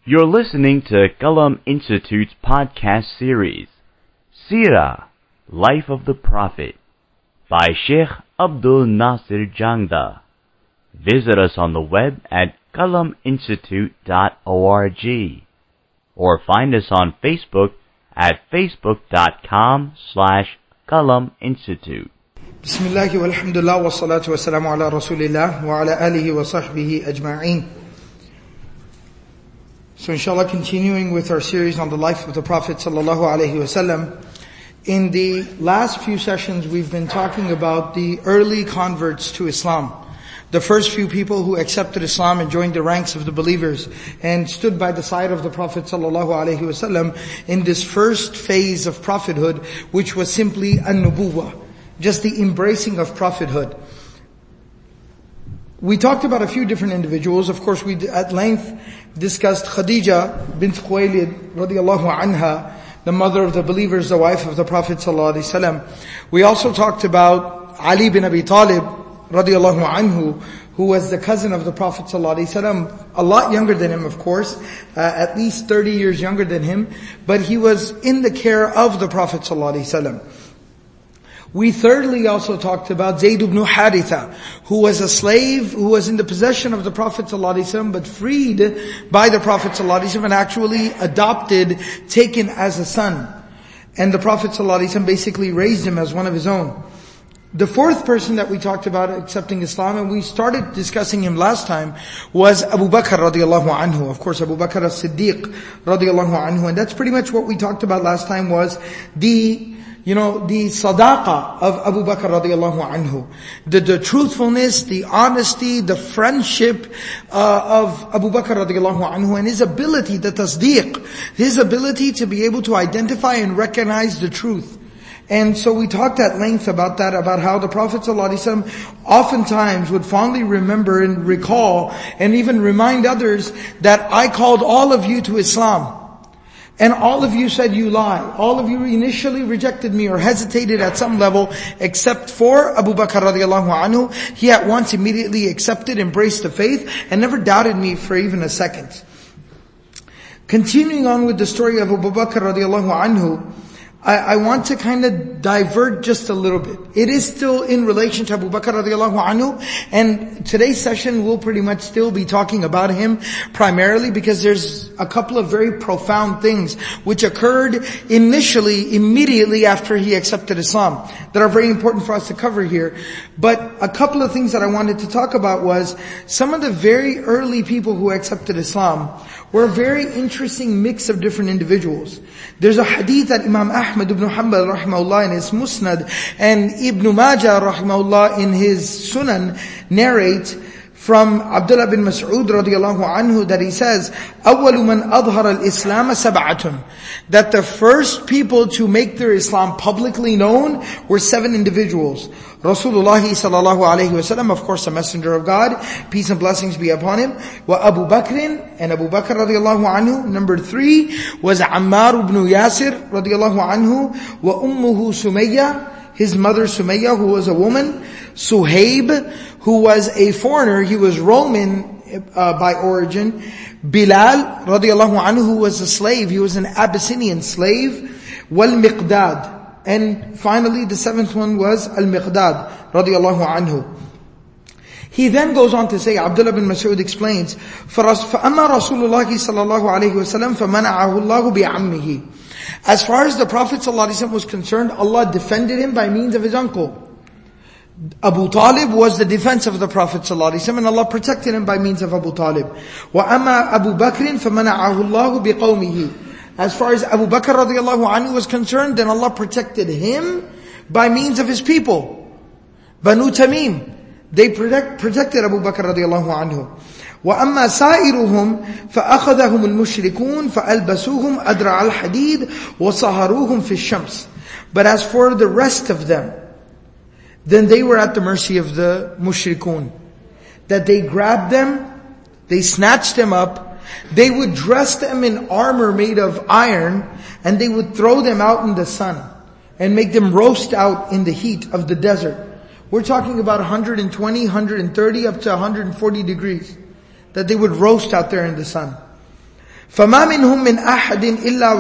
You're listening to Qalam Institute's podcast series, Seerah, Life of the Prophet, by Sheikh Abdul Nasir Jangda. Visit us on the web at qalaminstitute.org or find us on Facebook at facebook.com/Qalam Institute. Bismillah walhamdulillah wa salatu wa salamu ala rasulillah wa ala alihi wa sahbihi ajma'een. So inshallah, continuing with our series on the life of the Prophet sallallahu alaihi wasallam. In the last few sessions we've been talking about the early converts to Islam. The first few people who accepted Islam and joined the ranks of the believers and stood by the side of the Prophet sallallahu alaihi wasallam in this first phase of prophethood, which was simply an-nubuwwah, just the embracing of prophethood. We talked about a few different individuals. Of course, we at length discussed Khadija bint Khuwaylid radiyallahu anha, the mother of the believers, the wife of the Prophet sallallahu alaihi wasallam. We also talked about Ali bin Abi Talib radiyallahu anhu, who was the cousin of the Prophet sallallahu alaihi wasallam, a lot younger than him, of course, at least 30 years younger than him, but he was in the care of the Prophet sallallahu alaihi wasallam. We thirdly also talked about Zayd ibn Haritha, who was a slave who was in the possession of the Prophet ﷺ, but freed by the Prophet ﷺ and actually adopted, taken as a son. And the Prophet ﷺ basically raised him as one of his own. The fourth person that we talked about accepting Islam, and we started discussing him last time, was Abu Bakr radiallahu anhu. Of course, Abu Bakr as-Siddiq radiallahu anhu. And that's pretty much what we talked about last time, was the sadaqa of Abu Bakr radiallahu anhu. The truthfulness, the honesty, the friendship of Abu Bakr radiallahu anhu, and his ability, the tasdeeq, his ability to be able to identify and recognize the truth. And so we talked at length about that, about how the Prophet ﷺ oftentimes would fondly remember and recall and even remind others that I called all of you to Islam. And all of you said you lie. All of you initially rejected me or hesitated at some level, except for Abu Bakr radiallahu anhu. He at once immediately accepted, embraced the faith, and never doubted me for even a second. Continuing on with the story of Abu Bakr radiallahu anhu, I want to kind of divert just a little bit. It is still in relation to Abu Bakr radiallahu anhu, and today's session will pretty much still be talking about him primarily because there's a couple of very profound things which occurred immediately after he accepted Islam that are very important for us to cover here. But a couple of things that I wanted to talk about was some of the very early people who accepted Islam were a very interesting mix of different individuals. There's a hadith that Imam Ahmad ibn Hanbal rahimahullah in his Musnad and Ibn Majah rahimahullah in his Sunan narrate from Abdullah bin Mas'ud radiyallahu anhu that he says, أَوَّلُ مَنْ أَظْهَرَ الْإِسْلَامَ سَبْعَةٌ, that the first people to make their Islam publicly known were 7 individuals. Rasulullah sallallahu alayhi wasallam, of course, the messenger of God, peace and blessings be upon him. Wa Abu Bakr, and Abu Bakr radiyallahu anhu. Number 3 was Ammar ibn Yasir radiyallahu anhu. Wa ummuhu Sumayya, his mother Sumayya, who was a woman. Suhaib, who was a foreigner, he was Roman by origin. Bilal radiyallahu anhu, who was a slave, he was an Abyssinian slave. Wal Miqdad. And finally, the 7th one was Al-Miqdad radiyallahu anhu. He then goes on to say, Abdullah bin Mas'ud explains, فَأَمَّا رَسُولُ اللَّهِ صَلَّى اللَّهُ عَلَيْهِ وَسَلَّمْ فَمَنَعَهُ اللَّهُ بِعَمِّهِ. As far as the Prophet ﷺ was concerned, Allah defended him by means of his uncle. Abu Talib was the defense of the Prophet ﷺ, and Allah protected him by means of Abu Talib. وَأَمَّا أَبُو بَكْرٍ فَمَنَعَهُ اللَّهُ بِقَوْمِهِ. As far as Abu Bakr radiallahu anhu was concerned, then Allah protected him by means of his people. Banu Tamim, they protected Abu Bakr radiallahu anhu. وَأَمَّا سَائِرُهُمْ فَأَخَذَهُمُ الْمُشْرِكُونَ فَأَلْبَسُوهُمْ أَدْرَعَ الْحَدِيدِ وَصَهَرُوهُمْ فِي الشَّمْسِ. But as for the rest of them, then they were at the mercy of the mushrikun. That they grabbed them, they snatched them up, they would dress them in armor made of iron, and they would throw them out in the sun and make them roast out in the heat of the desert. We're talking about 120, 130 up to 140 degrees that they would roast out there in the sun. فَمَا مِنْهُمْ مِنْ أَحَدٍ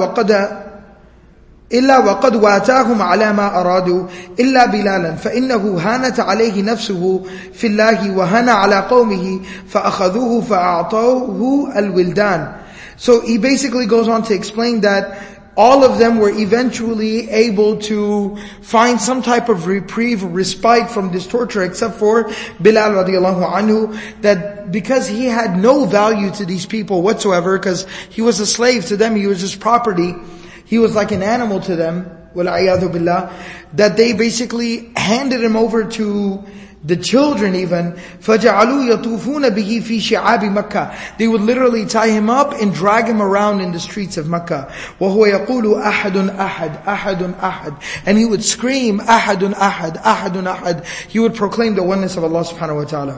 إلا وقد واتاهم على ما أرادوا إلا بلالا فإنه هانت عليه نفسه في الله وهان على قومه فأخذوه فأعطوه الولدان. So he basically goes on to explain that all of them were eventually able to find some type of reprieve, respite from this torture, except for Bilal radiallahu anhu, that because he had no value to these people whatsoever, because he was a slave to them, he was just property, he was like an animal to them, وَالْعِيَاذُ بِاللَّهِ, that they basically handed him over to the children even. فَجَعَلُوا يَطُوفُونَ بِهِ فِي شِعَابِ مَكَّةِ. They would literally tie him up and drag him around in the streets of Mecca. وَهُوَ يَقُولُ أَحَدٌ أَحَدٌ أَحَدٌ أَحَدٌ. And he would scream, أَحَدٌ أَحَدٌ أَحَدٌ أَحَدٌ. He would proclaim the oneness of Allah subhanahu wa ta'ala.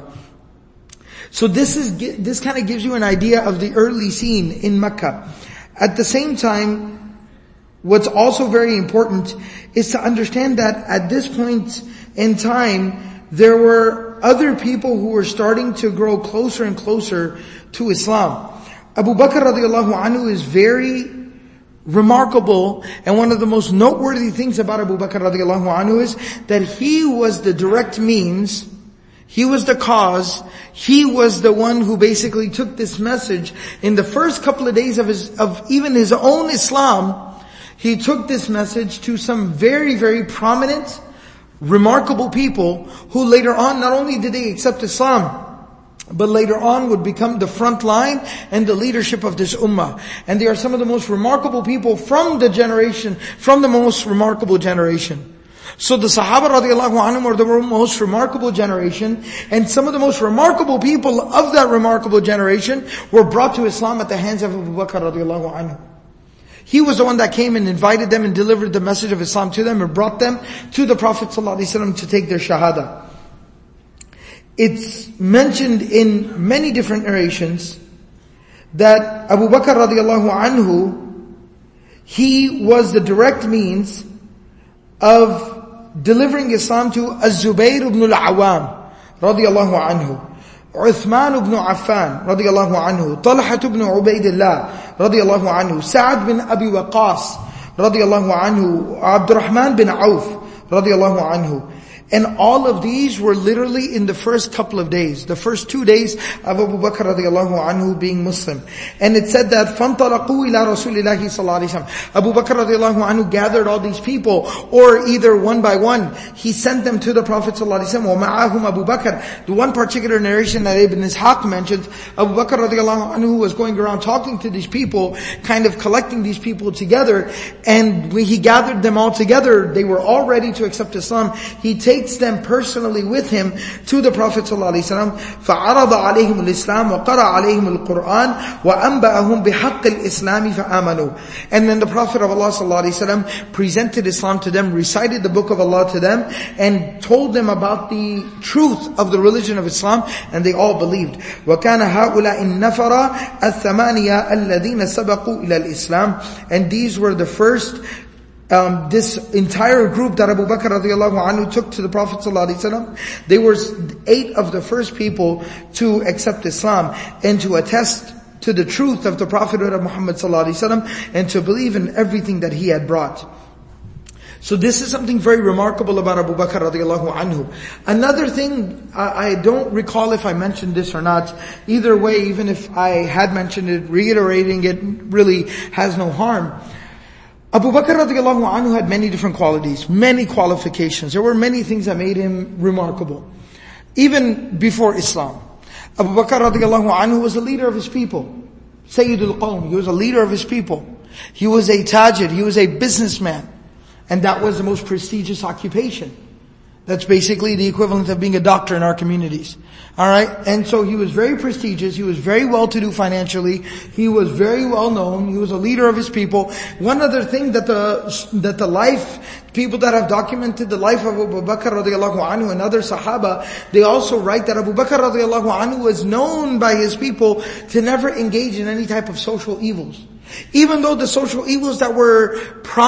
So this kind of gives you an idea of the early scene in Mecca. At the same time, what's also very important is to understand that at this point in time, there were other people who were starting to grow closer and closer to Islam. Abu Bakr radiallahu anhu is very remarkable, and one of the most noteworthy things about Abu Bakr radiallahu anhu is that he was the direct means, he was the cause, he was the one who basically took this message in the first couple of days of even his own Islam. He took this message to some very, very prominent, remarkable people who later on, not only did they accept Islam, but later on would become the front line and the leadership of this ummah. And they are some of the most remarkable people from the most remarkable generation. So the Sahaba radiallahu anhum are the most remarkable generation, and some of the most remarkable people of that remarkable generation were brought to Islam at the hands of Abu Bakr radiallahu anhu. He was the one that came and invited them and delivered the message of Islam to them and brought them to the Prophet ﷺ to take their shahada. It's mentioned in many different narrations that Abu Bakr radiallahu anhu, he was the direct means of delivering Islam to Az-Zubayr ibn al-Awwam radiallahu anhu, Uthman ibn Affan radiallahu anhu, Talha ibn Ubaidillah radiallahu anhu, Sa'ad bin Abi Waqqas radiallahu anhu, Abdurrahman bin Auf radiallahu anhu. And all of these were literally in the first couple of days, the first 2 days of Abu Bakr radiallahu anhu being Muslim. And it said that فَانْطَلَقُوا إِلَىٰ رَسُولِ اللَّهِ صَلَّى اللَّهِ عَلَيْهِ وسلم. Abu Bakr radiallahu anhu gathered all these people, or either one by one, he sent them to the Prophet sallallahu alaihi wasallam. وَمَعَهُمْ Abu Bakr. The one particular narration that Ibn Ishaq mentions, Abu Bakr radiallahu anhu was going around talking to these people, kind of collecting these people together, and when he gathered them all together, they were all ready to accept Islam. He takes them personally with him to the Prophet ﷺ. فَعَرَضَ عَلَيْهِمُ الْإِسْلَامِ وَقَرَأَ عَلَيْهِمُ الْقُرْآنِ وَأَنْبَأَهُمْ بِحَقِّ الْإِسْلَامِ فَآمَنُوا. And then the Prophet of Allah ﷺ presented Islam to them, recited the book of Allah to them, and told them about the truth of the religion of Islam, and they all believed. وَكَانَ هَؤُلَاءِ النَّفَرَ الثَّمَانِيَةَ الَّذِينَ سَبَقُوا إِلَى الْإِسْلَامِ. And these were the first this entire group that Abu Bakr radiallahu anhu took to the Prophet ﷺ. They were 8 of the first people to accept Islam and to attest to the truth of the prophethood of Muhammad ﷺ and to believe in everything that he had brought. So this is something very remarkable about Abu Bakr radiallahu anhu. Another thing, I don't recall if I mentioned this or not. Either way, even if I had mentioned it, reiterating it really has no harm. Abu Bakr radiallahu anhu had many different qualities, many qualifications. There were many things that made him remarkable. Even before Islam, Abu Bakr radiallahu anhu was a leader of his people. Sayyidul Qawm, he was a leader of his people. He was a tajir, he was a businessman. And that was the most prestigious occupation. That's basically the equivalent of being a doctor in our communities. Alright? And so he was very prestigious, he was very well-to-do financially, he was very well-known, he was a leader of his people. One other thing that the life, people that have documented the life of Abu Bakr radiallahu anhu and other Sahaba, they also write that Abu Bakr radiallahu anhu was known by his people to never engage in any type of social evils. Even though the social evils that were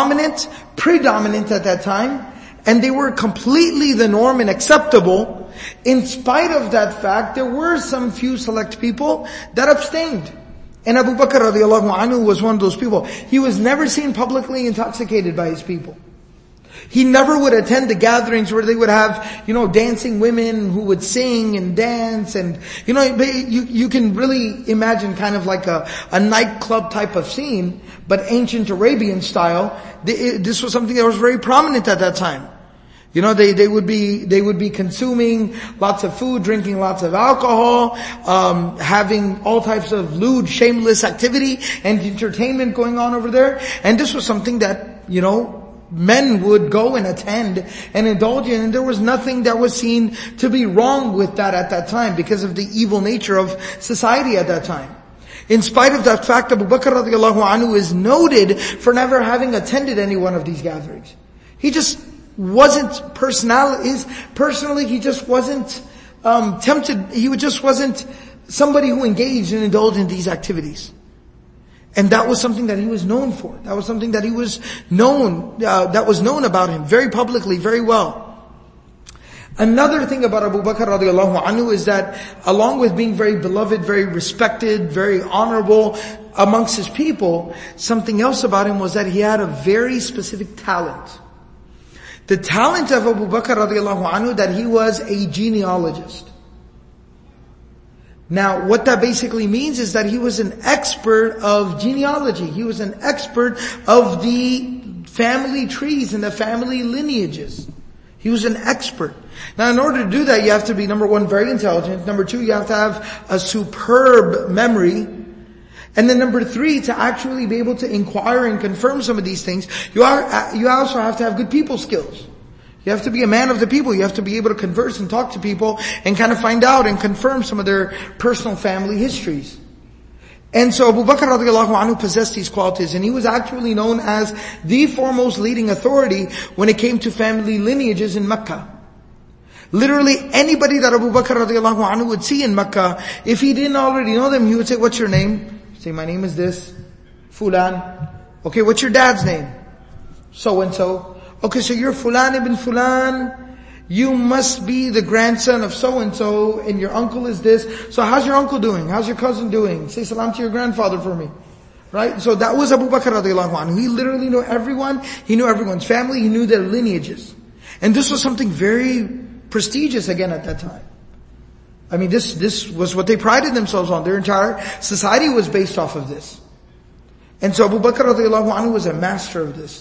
predominant at that time, and they were completely the norm and acceptable, in spite of that fact, there were some few select people that abstained. And Abu Bakr radiallahu anhu was one of those people. He was never seen publicly intoxicated by his people. He never would attend the gatherings where they would have, dancing women who would sing and dance, and, you can really imagine kind of like a nightclub type of scene, but ancient Arabian style. This was something that was very prominent at that time. They would be consuming lots of food, drinking lots of alcohol, having all types of lewd, shameless activity and entertainment going on over there. And this was something that, men would go and attend and indulge in, and there was nothing that was seen to be wrong with that at that time because of the evil nature of society at that time. In spite of that fact, Abu Bakr radiallahu anhu is noted for never having attended any one of these gatherings. He just wasn't personally, he just wasn't tempted. He just wasn't somebody who engaged and indulged in these activities. And that was something that he was known for. That was something that he was known, that was known about him very publicly, very well. Another thing about Abu Bakr radiallahu anhu is that along with being very beloved, very respected, very honorable amongst his people, something else about him was that he had a very specific talent. The talent of Abu Bakr radiallahu anhu, that he was a genealogist. Now, what that basically means is that he was an expert of genealogy. He was an expert of the family trees and the family lineages. He was an expert. Now, in order to do that, you have to be, number one, very intelligent. Number two, you have to have a superb memory. And then number three, to actually be able to inquire and confirm some of these things, you also have to have good people skills. You have to be a man of the people. You have to be able to converse and talk to people and kind of find out and confirm some of their personal family histories. And so Abu Bakr radiallahu anhu possessed these qualities, and he was actually known as the foremost leading authority when it came to family lineages in Mecca. Literally anybody that Abu Bakr radiallahu anhu would see in Mecca, if he didn't already know them, he would say, "What's your name?" Say, "My name is this, Fulan." "Okay, what's your dad's name?" "So and so." "Okay, so you're Fulan ibn Fulan. You must be the grandson of so and so, and your uncle is this. So how's your uncle doing? How's your cousin doing? Say salam to your grandfather for me." Right? So that was Abu Bakr radiallahu anhu. He literally knew everyone. He knew everyone's family. He knew their lineages. And this was something very prestigious again at that time. I mean, this was what they prided themselves on. Their entire society was based off of this. And so Abu Bakr radiallahu anhu was a master of this.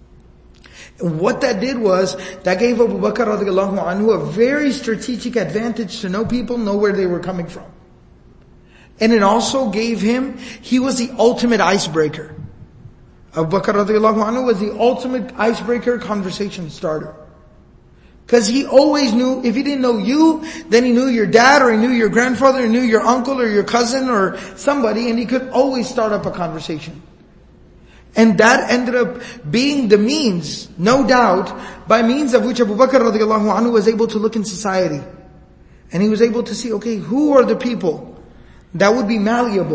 And what that did was, that gave Abu Bakr radiallahu anhu a very strategic advantage to know people, know where they were coming from. And it also gave him, he was the ultimate icebreaker. Abu Bakr radiallahu anhu was the ultimate icebreaker, conversation starter. Because he always knew, if he didn't know you, then he knew your dad, or he knew your grandfather, or he knew your uncle, or your cousin, or somebody, and he could always start up a conversation. And that ended up being the means, no doubt, by means of which Abu Bakr radiallahu anhu was able to look in society. And he was able to see, okay, who are the people that would be malleable?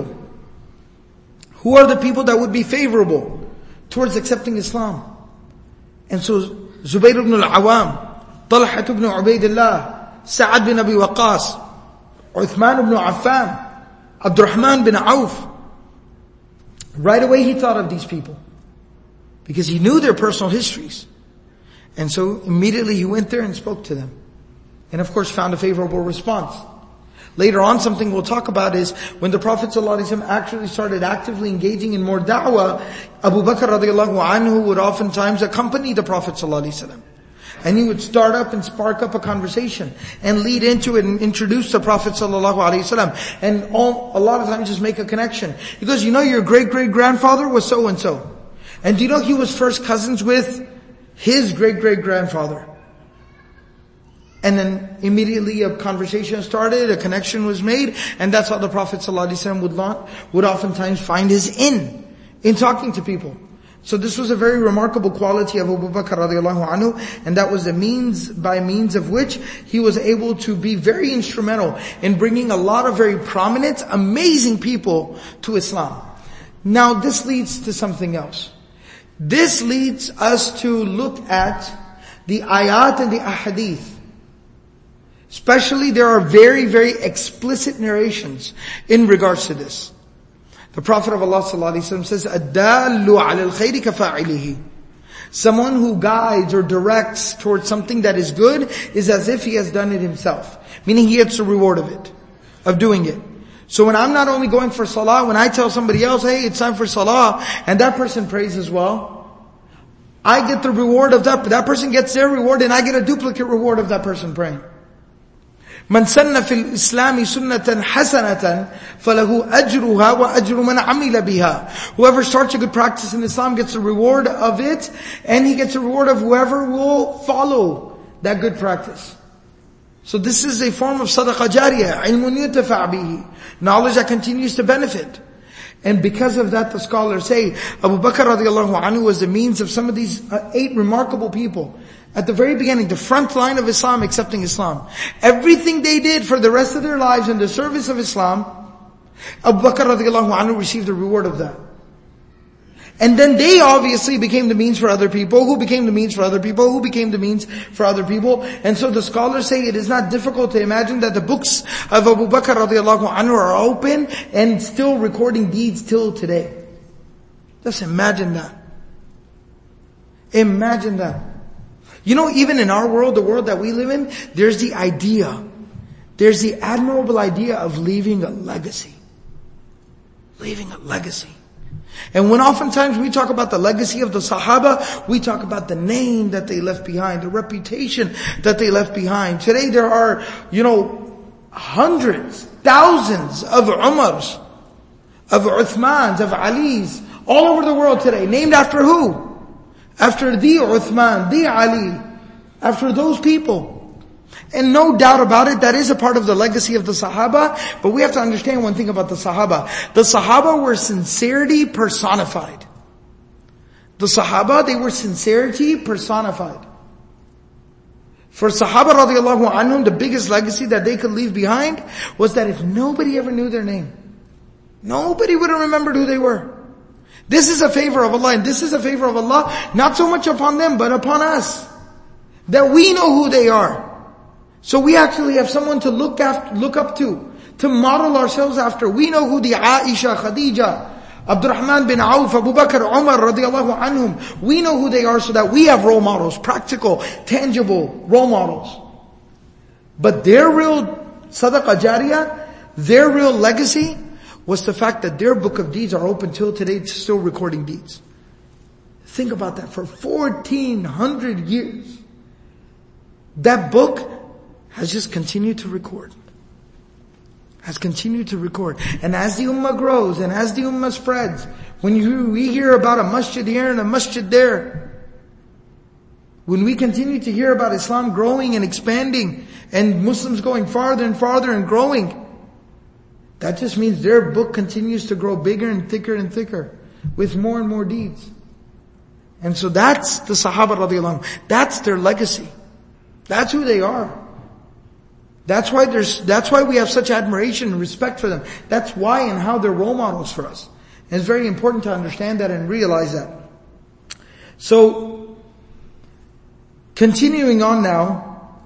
Who are the people that would be favorable towards accepting Islam? And so Zubayr ibn al-Awam, Talha ibn Ubaidillah, Sa'ad bin Abi Waqqas, Uthman ibn Affan, Abdurrahman bin Auf. Right away he thought of these people, because he knew their personal histories. And so immediately he went there and spoke to them. And of course found a favorable response. Later on, something we'll talk about is when the Prophet ﷺ actually started actively engaging in more da'wah, Abu Bakr radiallahu anhu would oftentimes accompany the Prophet ﷺ. And he would start up and spark up a conversation and lead into it and introduce the Prophet ﷺ. And a lot of times just make a connection. He goes, "You know your great-great-grandfather was so-and-so. And do you know he was first cousins with his great-great-grandfather?" And then immediately a conversation started, a connection was made, and that's how the Prophet ﷺ would oftentimes find his in talking to people. So this was a very remarkable quality of Abu Bakr radiallahu anhu, and that was the means by means of which he was able to be very instrumental in bringing a lot of very prominent, amazing people to Islam. Now this leads to something else. This leads us to look at the ayat and the ahadith. Especially there are very, very explicit narrations in regards to this. The Prophet of Allah ﷺ says, "Ad-dallu 'ala al-khayri kafa'ilihi." Someone who guides or directs towards something that is good is as if he has done it himself. Meaning he gets the reward of it, of doing it. So when I'm not only going for salah, when I tell somebody else, hey, it's time for salah, and that person prays as well, I get the reward of that. That person gets their reward and I get a duplicate reward of that person praying. من سن في الإسلام سنة حسنة فله أجرها وأجر من عمل بها. Whoever starts a good practice in Islam gets the reward of it, and he gets the reward of whoever will follow that good practice. So this is a form of sadaqah jariyah, ilmun yuntafa bihi, knowledge that continues to benefit. And because of that, the scholars say, Abu Bakr radiallahu anhu was the means of some of these 8 remarkable people. At the very beginning, the front line of Islam, accepting Islam. Everything they did for the rest of their lives in the service of Islam, Abu Bakr radiallahu anhu received the reward of that. And then they obviously became the means for other people, who became the means for other people, who became the means for other people. And so the scholars say it is not difficult to imagine that the books of Abu Bakr radiallahu anhu are open and still recording deeds till today. Just imagine that. Imagine that. You know, even in our world, the world that we live in, there's the admirable idea of leaving a legacy. Leaving a legacy. And when oftentimes we talk about the legacy of the Sahaba, we talk about the name that they left behind, the reputation that they left behind. Today there are, hundreds, thousands of Umars, of Uthmans, of Alis, all over the world today, named after who? After the Uthman, the Ali, after those people. And no doubt about it, that is a part of the legacy of the Sahaba. But we have to understand one thing about the Sahaba. The Sahaba were sincerity personified. The Sahaba, they were sincerity personified. For Sahaba radiallahu anhum, the biggest legacy that they could leave behind was that if nobody ever knew their name, nobody would have remembered who they were. This is a favor of Allah, and this is a favor of Allah, not so much upon them, but upon us. That we know who they are. So we actually have someone to look up to model ourselves after. We know who the Aisha, Khadija, Abdurrahman bin Auf, Abu Bakr, Umar radiallahu anhum. We know who they are so that we have role models, practical, tangible role models. But their real sadaqah jariyah, their real legacy, was the fact that their book of deeds are open till today, still recording deeds. Think about that. For 1400 years, that book has just continued to record. Has continued to record. And as the ummah grows, and as the ummah spreads, when we hear about a masjid here and a masjid there, when we continue to hear about Islam growing and expanding, and Muslims going farther and farther and growing, that just means their book continues to grow bigger and thicker with more and more deeds. And so that's the Sahaba radiallahu anhu. That's their legacy. That's who they are. That's why we have such admiration and respect for them. That's why and how they're role models for us. And it's very important to understand that and realize that. So, continuing on now,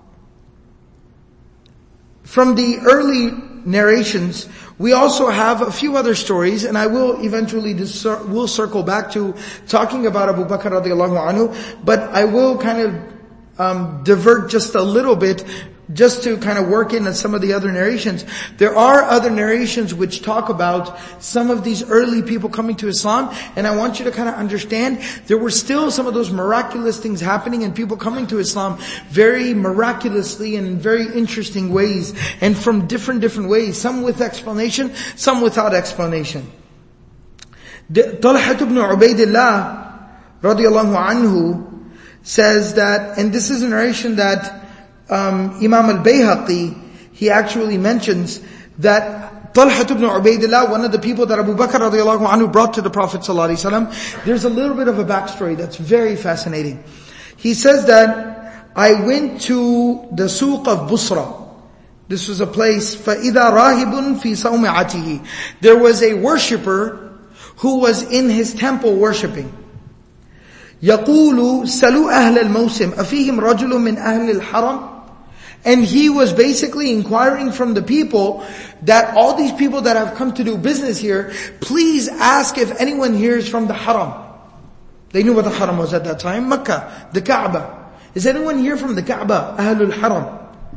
from the early narrations, we also have a few other stories, and I will eventually will circle back to talking about Abu Bakr radiallahu anhu, but I will kind of divert just a little bit, just to kind of work in some of the other narrations. There are other narrations which talk about some of these early people coming to Islam, and I want you to kind of understand there were still some of those miraculous things happening and people coming to Islam very miraculously and in very interesting ways, and from different ways, some with explanation, some without explanation. Talha ibn Ubaidillah radiallahu anhu says that, and this is a narration that Imam al-Bayhaqi, he actually mentions that Talha ibn Ubaidillah, one of the people that Abu Bakr radiallahu anhu brought to the Prophet sallallahu alaihi wasallam, there's a little bit of a backstory that's very fascinating. He says that I went to the Suq of Busra. This was a place, فَإِذَا رَاهِبٌ فِي صَوْمِعَتِهِ. There was a worshipper who was in his temple worshipping. يقول سلوا أهل الموسم أفيهم رجل من أهل الحرم. And he was basically inquiring from the people that all these people that have come to do business here, please ask if anyone here is from the Haram. They knew what the Haram was at that time, Mecca, the Kaaba. Is anyone here from the Kaaba, Ahlul Haram?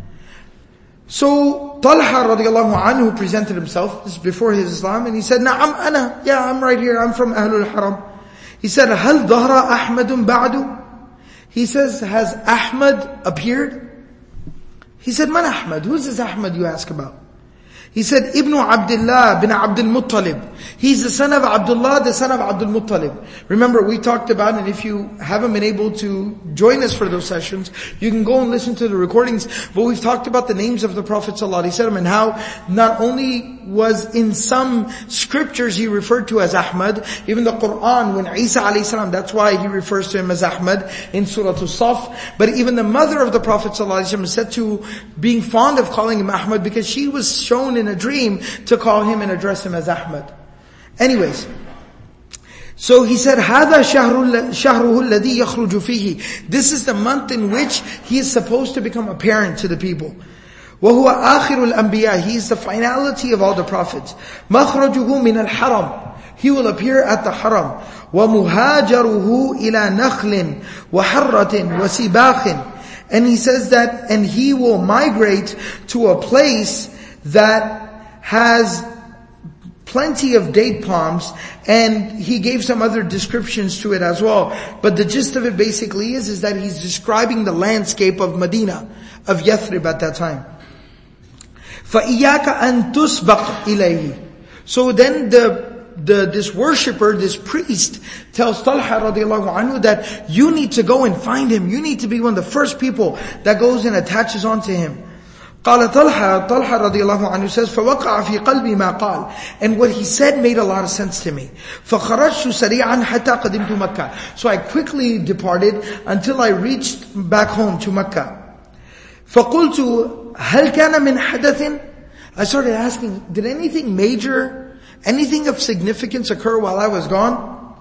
So Talha radiallahu anhu presented himself, this is before his Islam, and he said, Na'am ana, yeah, I'm right here, I'm from Ahlul Haram. He said, Hal dhahra Ahmadun ba'du? He says, has Ahmad appeared? He said, Man Ahmad? Who's this Ahmad you ask about? He said, Ibn Abdullah bin Abdul Muttalib. He's the son of Abdullah, the son of Abdul Muttalib. Remember, we talked about, and if you haven't been able to join us for those sessions, you can go and listen to the recordings. But we've talked about the names of the Prophet ﷺ and how not only was in some scriptures he referred to as Ahmad, even the Quran, when Isa ﷺ, that's why he refers to him as Ahmad in Surah As-Saff. But even the mother of the Prophet ﷺ is said to being fond of calling him Ahmad because she was shown in a dream to call him and address him as Ahmad. Anyways, so he said, هَذَا شَهْرُهُ الَّذِي يَخْرُجُ فِيهِ. This is the month in which he is supposed to become apparent to the people. وَهُوَ آخِرُ الْأَنْبِيَاءِ. He is the finality of all the prophets. مَخْرَجُهُ مِنَ الْحَرَمِ. He will appear at the Haram. وَمُهَاجَرُهُ إِلَى نَخْلٍ وَحَرَّةٍ وَسِبَاخٍ. And he says that, and he will migrate to a place that has plenty of date palms, and he gave some other descriptions to it as well. But the gist of it basically is that he's describing the landscape of Medina, of Yathrib at that time. فَإِيَّاكَ أَن تُسْبَقْ إِلَيْهِ. So then this worshipper, this priest, tells Talha radiallahu anhu that you need to go and find him. You need to be one of the first people that goes and attaches onto him. قال Talha radiallahu anhu says, فَوَقَعَ فِي قَلْبِي مَا قَالَ. And what he said made a lot of sense to me. فَخَرَجْتُ سَرِيعًا حَتَّى قَدِمْتُ مَكَّةَ. So I quickly departed until I reached back home to Mecca. فَقُلْتُ هَلْ كَانَ مِنْ حَدَثٍ. I started asking, did anything major, anything of significance occur while I was gone?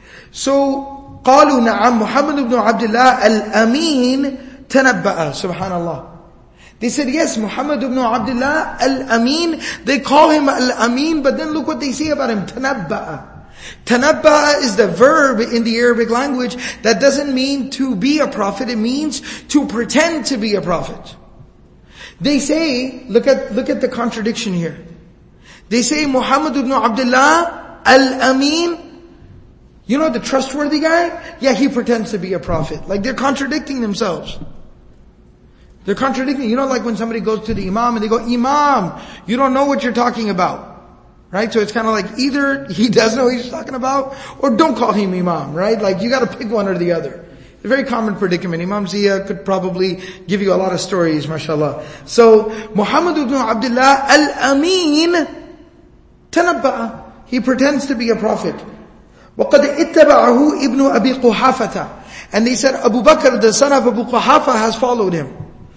So قالوا نعم محمد بن عبد الله الأمين تنبأ. Subhanallah. They said, yes, Muhammad ibn Abdullah al-Amin. They call him al-Amin, but then look what they say about him. Tanabba'a. Tanabba'a is the verb in the Arabic language that doesn't mean to be a prophet. It means to pretend to be a prophet. They say, look at the contradiction here. They say Muhammad ibn Abdullah al-Amin. You know the trustworthy guy? Yeah, he pretends to be a prophet. Like they're contradicting themselves. They're contradicting. You know, like when somebody goes to the Imam and they go, Imam, you don't know what you're talking about. Right? So it's kind of like either he does know what he's talking about, or don't call him Imam, right? Like you gotta pick one or the other. A very common predicament. Imam Zia could probably give you a lot of stories, mashallah. So, Muhammad ibn Abdullah al-Amin, tanabba'a. He pretends to be a prophet. وَقَدْ اتَّبَعَهُ ibn Abi Quhafata. And they said, Abu Bakr, the son of Abu Quhafa, has followed him.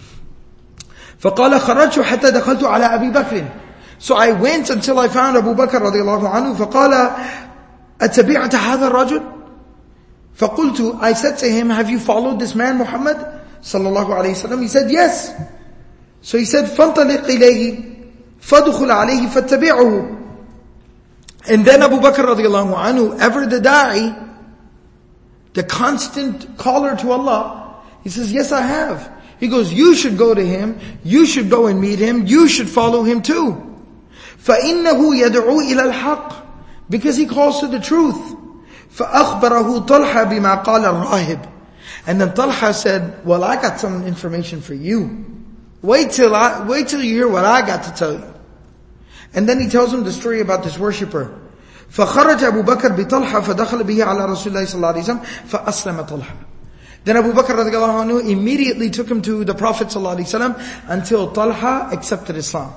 فَقَالَ خَرَجْتُ حَتَّى دَخَلْتُ عَلَى أَبِي بَكْرٍ. So I went until I found Abu Bakr radiallahu anhu. فَقَالَ أَتَبِعْتَ هَذَا الرَّجُلِ. فَقُلْتُ, I said to him, have you followed this man Muhammad sallallahu alayhi wasallam? He said, yes. So he said, فَانْطَلِقْ إِلَيْهِ فَادْخُلْ عَلَيْهِ فَاتَّبِعُهُ. And then Abu Bakr radiallahu anhu, ever the da'i, the constant caller to Allah, he says, yes, I have. He goes, you should go to him, you should go and meet him, you should follow him too. فَإِنَّهُ يَدْعُو إِلَى الْحَقِّ. Because he calls to the truth. فَأَخْبَرَهُ طَلْحَ بِمَا قَالَ الرَّاهِبِ. And then Talha said, well, I got some information for you. Wait till you hear what I got to tell you. And then he tells him the story about this worshipper. فَخَرَجَ أَبُو بَكْرَ بِطَلْحَ فَدَخَلَ بِهِ عَلَى رَسُولِ اللَّهِ صَلَّى اللَّهُ عَلَيْهِ وسلم فَأَسْلَمَ طَلْحَ. Then Abu Bakr radiallahu anhu immediately took him to the Prophet sallallahu alaihi wasallam until Talha accepted Islam.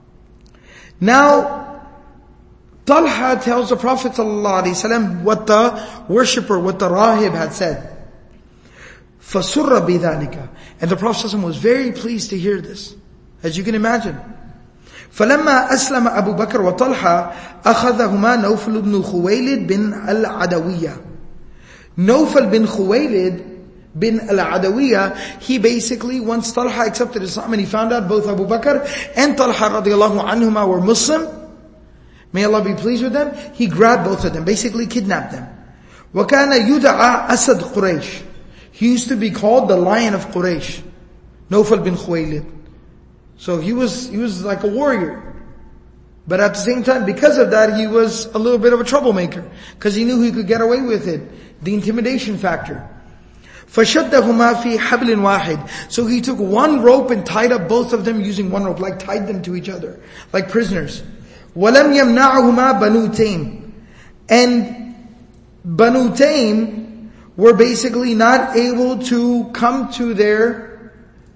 Now, Talha tells the Prophet sallallahu alaihi wasallam what the worshipper, what the rahib had said. فَسُرَّ بِذَلِكَ. And the Prophet ﷺ was very pleased to hear this, as you can imagine. فَلَمَّا أَسْلَمَ أَبُو بَكْرَ وَطَلْحَ أَخَذَهُمَا نَوْفَلُ بْنُ خُوَيْلِدٍ بِنْ الْعَدَوِيَّةِ. Nawfal bin Khuwaylid bin al-Adawiyah, he basically, once Talha accepted Islam and he found out both Abu Bakr and Talha radiallahu anhuma were Muslim, may Allah be pleased with them, he grabbed both of them, basically kidnapped them. وَكَانَ يُدْعَى أَسَدْ قُرَيْشٍ. He used to be called the Lion of Quraysh, Nawfal bin Khuwaylid. So he was like a warrior. But at the same time, because of that, he was a little bit of a troublemaker. Because he knew he could get away with it. The intimidation factor. فَشَدَّهُمَا فِي حَبْلٍ وَاحِدٍ. So he took one rope and tied up both of them using one rope, like tied them to each other, like prisoners. وَلَمْ يَمْنَعُهُمَا بَنُو تَيْمٍ. And Banu Taym were basically not able to come to their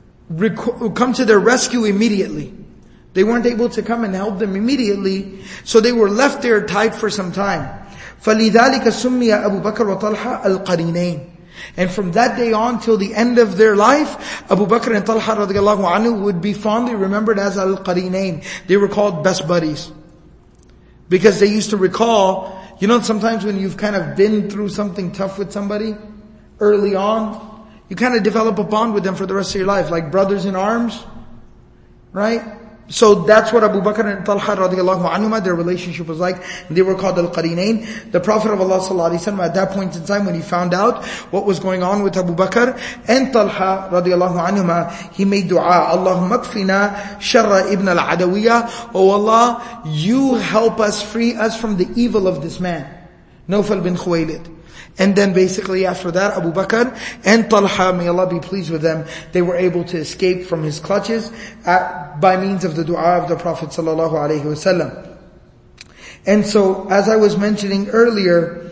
rescue immediately. They weren't able to come and help them immediately, so they were left there tied for some time. فَلِذَلِكَ سُمِّيَ أَبُو بَكْرَ وَطَلْحَةَ الْقَرِينَيْنِ. And from that day on till the end of their life, Abu Bakr and Talha radiallahu anhu would be fondly remembered as al-Qarinayn. They were called best buddies. Because they used to recall, sometimes when you've kind of been through something tough with somebody early on, you kind of develop a bond with them for the rest of your life, like brothers in arms, right? So that's what Abu Bakr and Talha radiallahu anhuma, their relationship was like. And they were called al-Qarinayn. The Prophet of Allah sallallahu alaihi wasallam, at that point in time when he found out what was going on with Abu Bakr and Talha radiallahu anhuma, he made dua, Allahumma kfina sharra ibn al-Adawiyah. Oh Allah, you help us, free us from the evil of this man, Nawfal bin Khuwaylid. And then basically after that, Abu Bakr and Talha, may Allah be pleased with them, they were able to escape from his clutches by means of the dua of the Prophet sallallahu alaihi wasallam. And so, as I was mentioning earlier,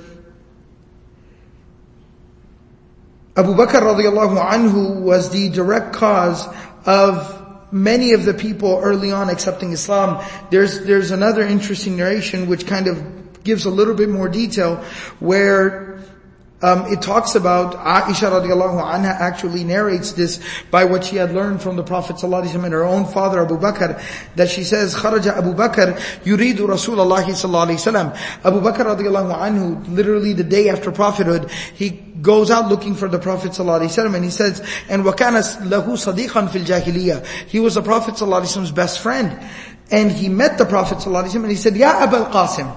Abu Bakr radiallahu anhu was the direct cause of many of the people early on accepting Islam. There's another interesting narration which kind of gives a little bit more detail, where it talks about Aisha radiallahu anha actually narrates this by what she had learned from the Prophet sallallahu alaihi wasallam and her own father Abu Bakr, that she says, "Kharaja Abu Bakr yuridu Rasulullah sallallahu alaihi wasallam." Abu Bakr radiallahu anhu, literally the day after prophethood, he goes out looking for the Prophet sallallahu alaihi wasallam, and he says, "And وَكَانَ لَهُ صَدِيقًا فِي الْجَاهِلِيَّةِ." He was the Prophet sallallahu alaihi wasallam's best friend, and he met the Prophet sallallahu alaihi wasallam, and he said, "Ya Abul Qasim,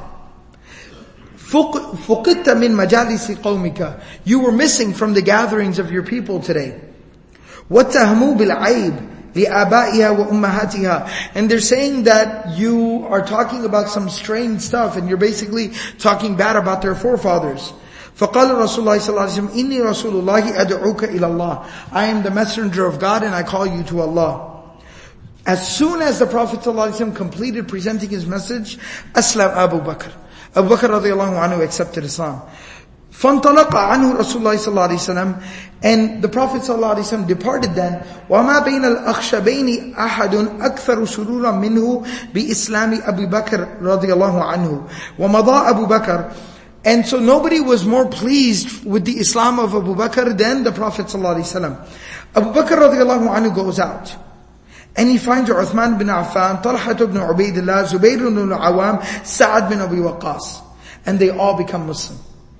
فُقِدْتَ مِنْ مَجَالِسِ قَوْمِكَ." You were missing from the gatherings of your people today. وَاتَّهَمُوا بِالْعَيْبِ لِآبَائِهَا وَأُمَّهَاتِهَا. And they're saying that you are talking about some strange stuff, and you're basically talking bad about their forefathers. فَقَالَ رَسُولُ اللَّهِ صَلَّى اللَّهُ عَلَيْهِ وَسَلَّمَ إِنِّي رَسُولُ اللَّهِ أَدْعُوكَ إِلَى اللَّهِ. I am the messenger of God and I call you to Allah. As soon as the Prophet ﷺ completed presenting his message, أسلم Abu Bakr. Abu Bakr radiallahu anhu accepted Islam. فَانْطَلَقَ عَنْهُ رَسُولُ اللَّهِ صَلَّى اللَّهُ عَلَيْهِ وَسَلَّمَ. And the Prophet ﷺ departed then. وَمَا بَيْنَ الْأَخْشَبَيْنِ أَحَدٌ أَكْثَرُ سُرُورًا مِنْهُ بِإِسْلَامِ أَبِي بَكْرٍ رَضِيَ اللَّهُ عَنْهُ وَمَضَى أَبُو بَكْرٍ. And so nobody was more pleased with the Islam of Abu Bakr than the Prophet ﷺ. Abu Bakr radiallahu anhu goes out. And he finds Uthman bin Affan, Talha ibn Ubaydillah, Zubayr ibn al-Awam, Sa'ad bin Abi Waqqas. And they all become Muslim.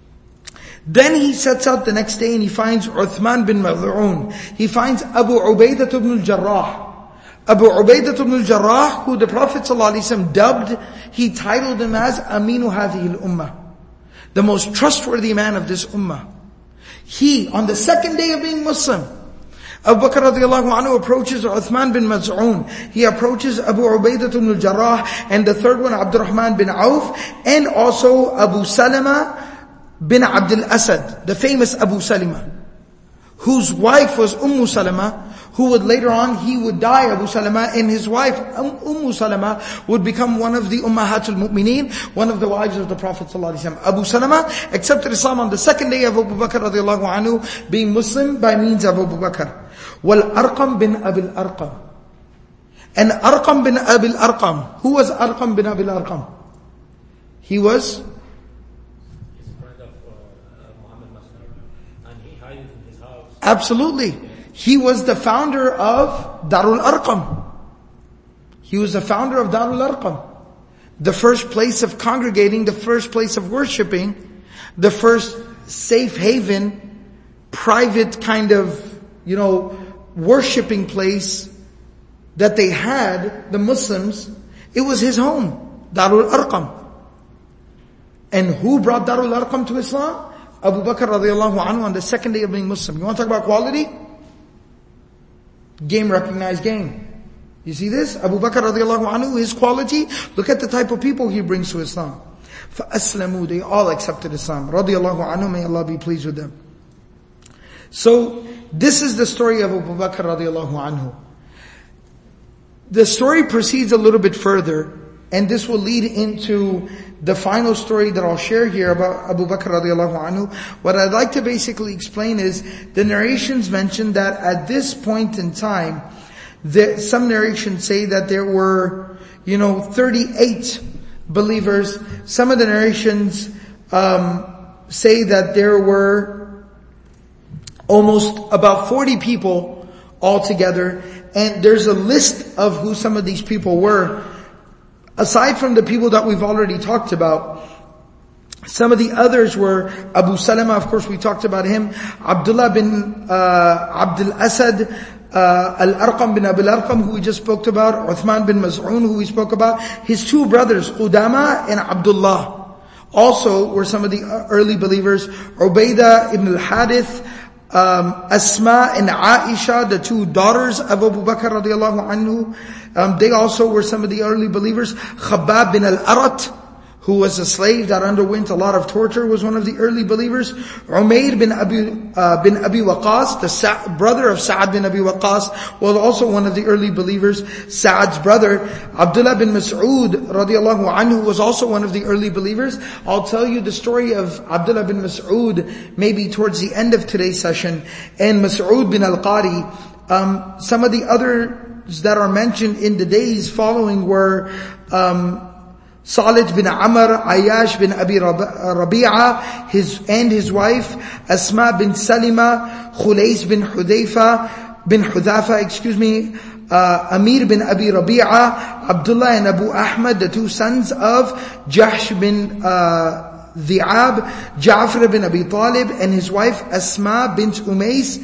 Then he sets out the next day and he finds Uthman bin Mad'un. He finds Abu Ubaidah ibn al-Jarrah. Abu Ubaidah ibn al-Jarrah, who the Prophet ﷺ dubbed, he titled him as Aminu Hadhihi al-Ummah, the most trustworthy man of this ummah. He, on the second day of being Muslim, Abu Bakr radiallahu anhu approaches Uthman bin Maz'un. He approaches Abu Ubaidah ibn al-Jarrah, and the third one, Abdurrahman bin Auf, and also Abu Salama bin Abdul Asad, the famous Abu Salama, whose wife was Salama, who would later on, he would die, Abu Salama, and his wife, Salama, would become one of the Ummahatul Mu'mineen, one of the wives of the Prophet ﷺ. Abu Salama accepted Islam on the second day of Abu Bakr radiallahu anhu being Muslim by means of Abu Bakr. Wal-Arqam bin Abil Arqam. And Arqam bin Abil Arqam. Who was Arqam bin Abil Arqam? He was? He's a friend of Muhammad Masnad. And he hid in his house. Absolutely. He was the founder of Darul Arqam. He was the founder of Darul Arqam. The first place of congregating, the first place of worshipping, the first safe haven private kind of, worshipping place that they had, the Muslims, it was his home, Darul Arqam. And who brought Darul Arqam to Islam? Abu Bakr radiallahu anhu on the second day of being Muslim. You want to talk about quality? Game recognized game. You see this? Abu Bakr radiallahu anhu, his quality, look at the type of people he brings to Islam. فَأَسْلَمُوا, they all accepted Islam. Radiallahu anhu, may Allah be pleased with them. So, this is the story of Abu Bakr radiallahu anhu. The story proceeds a little bit further, and this will lead into the final story that I'll share here about Abu Bakr radiallahu anhu. What I'd like to basically explain is, the narrations mention that at this point in time, some narrations say that there were, 38 believers. Some of the narrations say that there were almost about 40 people altogether. And there's a list of who some of these people were. Aside from the people that we've already talked about, some of the others were Abu Salama, of course we talked about him, Abdullah bin Abdul Asad, Al-Arqam bin Abil Arqam, who we just spoke about, Uthman bin Maz'un, who we spoke about, his two brothers, Qudama and Abdullah. Also were some of the early believers, Ubaidah ibn al-Harith, Asma and Aisha, the two daughters of Abu Bakr radiallahu anhu. They also were some of the early believers. Khabbab bin al-Arat, who was a slave that underwent a lot of torture, was one of the early believers. Umayr bin Abi Waqas, the brother of Sa'ad bin Abi Waqas, was also one of the early believers. Sa'ad's brother, Abdullah bin Mas'ud radiallahu anhu, was also one of the early believers. I'll tell you the story of Abdullah bin Mas'ud maybe towards the end of today's session. And Mas'ud bin al-Qari. Some of the others that are mentioned in the days following were Salih bin Amr, Ayyash bin Abi Rabi'a, his wife, Asma bin Salima, Khulays bin Hudhafa, Amir bin Abi Rabi'a, Abdullah and Abu Ahmad, the two sons of Jahsh bin Dhi'ab, Ja'far bin Abi Talib, and his wife Asma bint Umays,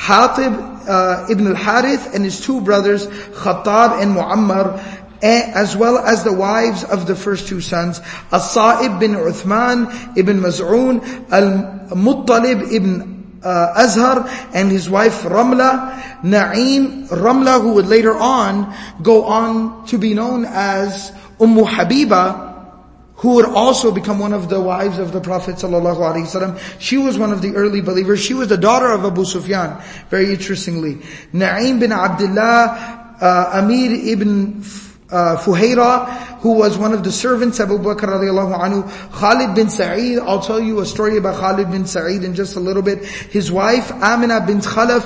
Hatib ibn al-Harith, and his two brothers, Khattab and Muammar, as well as the wives of the first two sons, As-Sa'ib bin Uthman ibn Maz'un, Al-Muttalib ibn Azhar, and his wife Ramla, Ramla, who would later on go on to be known as Ummu Habiba, who would also become one of the wives of the Prophet ﷺ. She was one of the early believers. She was the daughter of Abu Sufyan, very interestingly. Na'im bin Abdullah, Amir ibn Fuhayra, who was one of the servants of Abu Bakr radiallahu anhu. Khalid bin Sa'id, I'll tell you a story about Khalid bin Sa'id in just a little bit. His wife, Amina bint Khalaf,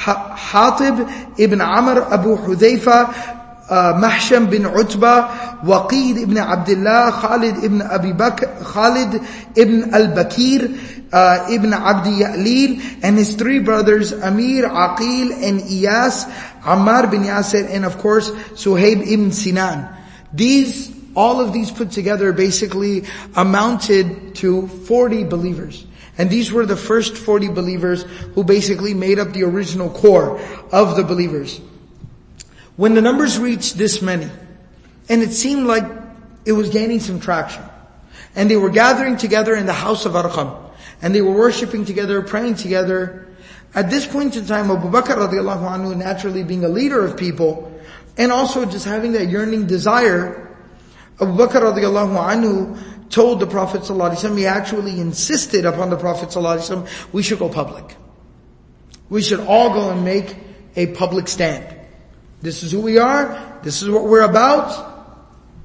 Hatib ibn Amr, Abu Hudhayfa, Mahsham bin Utbah, Waqid ibn Abdullah, Khalid ibn Abi Bakr, Khalid ibn al-Bakir, ibn Abdi Ya'lil, and his three brothers, Amir, Aqil, and Iyas, Ammar bin Yasir, and of course, Suhaib ibn Sinan. All of these put together basically amounted to 40 believers. And these were the first 40 believers who basically made up the original core of the believers. When the numbers reached this many, and it seemed like it was gaining some traction, and they were gathering together in the house of Arqam, and they were worshipping together, praying together, at this point in time, Abu Bakr radiallahu anhu, naturally being a leader of people, and also just having that yearning desire, Abu Bakr radiallahu anhu told the Prophet ﷺ, he actually insisted upon the Prophet ﷺ, we should go public. We should all go and make a public stand. This is who we are. This is what we're about.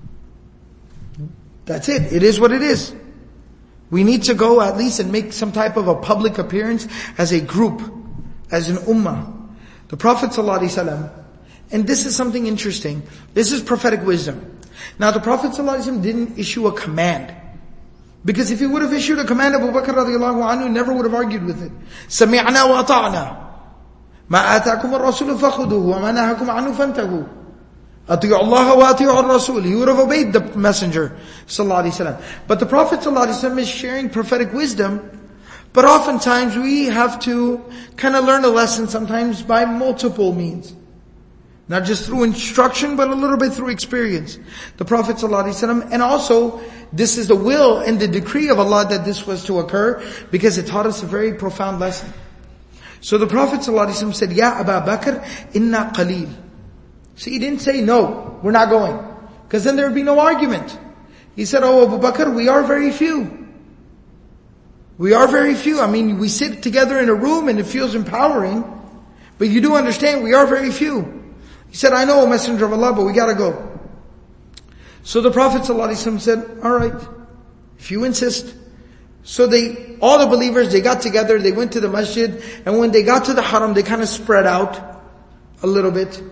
That's it. It is what it is. We need to go at least and make some type of a public appearance as a group, as an ummah. The Prophet ﷺ, and this is something interesting. This is prophetic wisdom. Now the Prophet ﷺ didn't issue a command. Because if he would have issued a command, Abu Bakr radiallahu anhu never would have argued with it. سَمِعْنَا وَأَطَعْنَا مَا آتَاكُمُ الرَّسُولُ فَخُذُوهُ وَمَا نَهَاكُمْ عَنْهُ فَانْتَهُوا أَطِيعُوا اللَّهَ وَأَطِيعُوا الرَّسُولِ. He would have obeyed the messenger sallallahu alaihi wasallam. But the Prophet sallallahu alaihi wasallam is sharing prophetic wisdom But oftentimes we have to kind of learn a lesson sometimes by multiple means. Not just through instruction, but a little bit through experience. The Prophet ﷺ, and also this is the will and the decree of Allah that this was to occur, because it taught us a very profound lesson. So the Prophet ﷺ said, Ya Abu Bakr, inna qaleel. So he didn't say, no, we're not going. Because then there would be no argument. He said, oh Abu Bakr, we are very few. We are very few. I mean, we sit together in a room and it feels empowering. But you do understand, we are very few. He said, I know, Messenger of Allah, but we gotta go. So the Prophet ﷺ said, alright, if you insist. So all the believers, they got together, they went to the masjid, and when they got to the haram, they kind of spread out a little bit.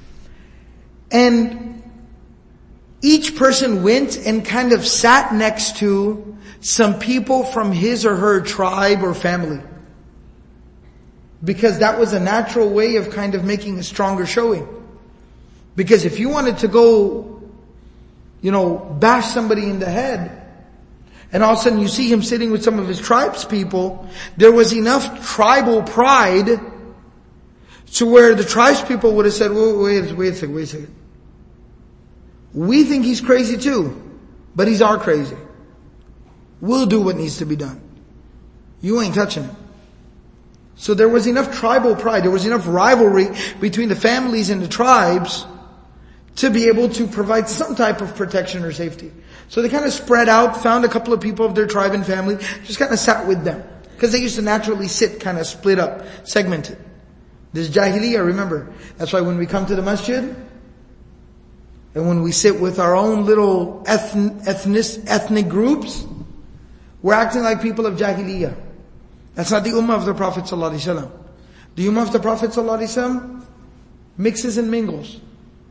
And each person went and kind of sat next to some people from his or her tribe or family. Because that was a natural way of kind of making a stronger showing. Because if you wanted to go, bash somebody in the head, and all of a sudden you see him sitting with some of his tribe's people, there was enough tribal pride to where the tribe's people would have said, wait a second. We think he's crazy too, but he's our crazy. We'll do what needs to be done. You ain't touching him. So there was enough tribal pride, there was enough rivalry between the families and the tribes to be able to provide some type of protection or safety. So they kind of spread out, found a couple of people of their tribe and family, just kind of sat with them. Because they used to naturally sit kind of split up, segmented. This Jahiliyyah, remember. That's why when we come to the masjid, and when we sit with our own little ethnic groups, we're acting like people of Jahiliyyah. That's not the ummah of the Prophet ﷺ. The ummah of the Prophet ﷺ mixes and mingles.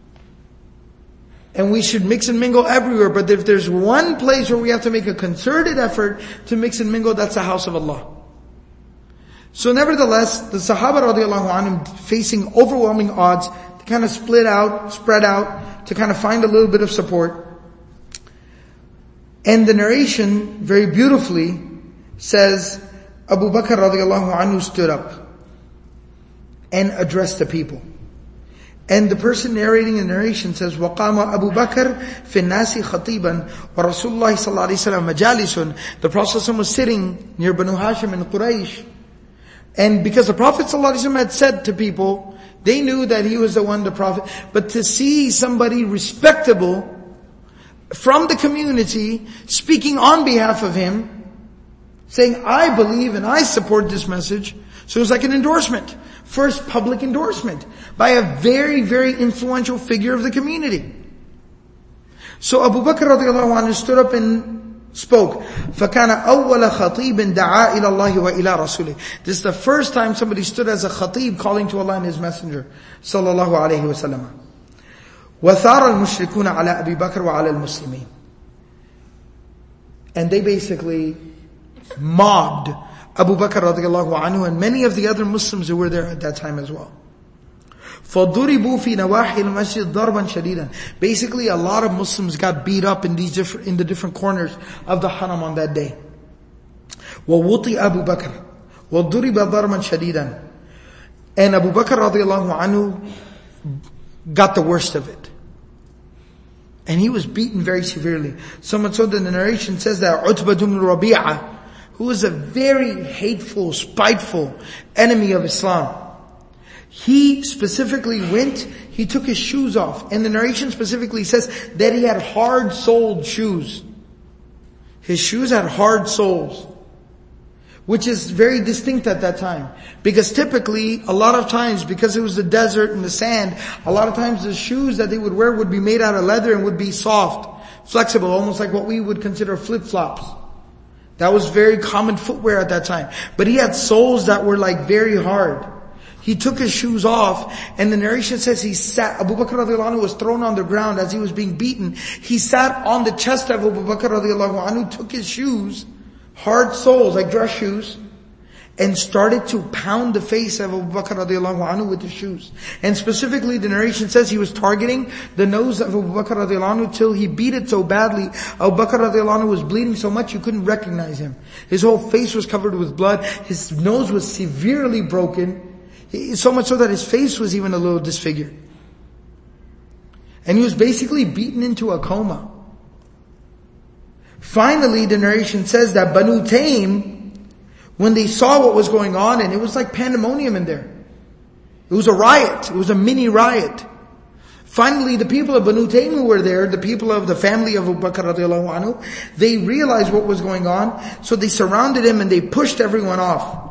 And we should mix and mingle everywhere. But if there's one place where we have to make a concerted effort to mix and mingle, that's the house of Allah. So nevertheless, the Sahaba radiallahu anhum, facing overwhelming odds, they kind of spread out, to kind of find a little bit of support. And the narration, very beautifully, says, Abu Bakr radiallahu anhu stood up and addressed the people. And the person narrating the narration says, وَقَامَ أَبُو بَكْرٍ فِي النَّاسِ خَطِيبًا وَرَسُولُ اللَّهِ صَلَّى اللَّهِ عَلَيْهِ وَسَلَّمَ مَجَالِسٌ. The Prophet ﷺ was sitting near Banu Hashim and Quraysh. And because the Prophet ﷺ had said to people, they knew that he was the one, the Prophet. But to see somebody respectable from the community speaking on behalf of him, saying, I believe and I support this message. So it was like an endorsement. First public endorsement by a very, very influential figure of the community. So Abu Bakr radiallahu anhu stood up and spoke. فَكَانَ أَوَّلَ خَطِيبٍ دَعَا إِلَى اللَّهِ وَإِلَى رَسُولِهِ. This is the first time somebody stood as a khatib calling to Allah and His Messenger sallallahu alayhi wa sallam. وَثَارَ الْمُشْرِكُونَ عَلَى أَبِي بَكْرَ وَعَلَى الْمُسْلِمِينَ. And they basically mobbed Abu Bakr radiallahu anhu and many of the other Muslims who were there at that time as well. فَضُرِبُوا فِي نَوَاحِي الْمَسْجِدِ ضَرْبًا شَدِيدًا. Basically, a lot of Muslims got beat up in the different corners of the haram on that day. وَوُطِي أَبُو بَكْرَ وَضُرِبَ ضَرْبًا شَدِيدًا. And Abu Bakr radiallahu anhu got the worst of it. And he was beaten very severely. So much so that the narration says that Utbah ibn Rabi'ah, who was a very hateful, spiteful enemy of Islam, he specifically he took his shoes off. And the narration specifically says that he had hard-soled shoes. His shoes had hard soles, which is very distinct at that time. Because typically, a lot of times, because it was the desert and the sand, a lot of times the shoes that they would wear would be made out of leather and would be soft, flexible, almost like what we would consider flip-flops. That was very common footwear at that time. But he had soles that were like very hard. He took his shoes off, and the narration says Abu Bakr radiallahu anhu was thrown on the ground as he was being beaten. He sat on the chest of Abu Bakr radiallahu anhu, took his shoes, hard soles like dress shoes, and started to pound the face of Abu Bakr radiallahu anhu with his shoes. And specifically the narration says he was targeting the nose of Abu Bakr radiallahu anhu till he beat it so badly. Abu Bakr radiallahu anhu was bleeding so much you couldn't recognize him. His whole face was covered with blood. His nose was severely broken. So much so that his face was even a little disfigured. And he was basically beaten into a coma. Finally, the narration says that Banu Taym, when they saw what was going on, and it was like pandemonium in there. It was a riot. It was a mini riot. Finally, the people of Banu Taym who were there, the people of the family of Abu Bakr radiallahu anhu, they realized what was going on. So they surrounded him and they pushed everyone off.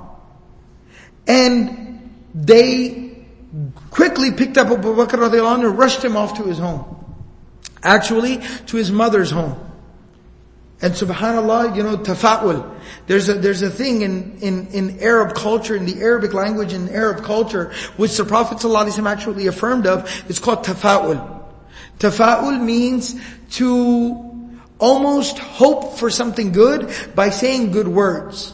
And they quickly picked up Abu Bakr radiallahu anhu and rushed him off to his home. Actually, to his mother's home. And subhanallah, tafa'ul. There's a thing in Arab culture, in the Arabic language, in Arab culture, which the Prophet ﷺ actually affirmed of. It's called tafa'ul. Tafa'ul means to almost hope for something good by saying good words.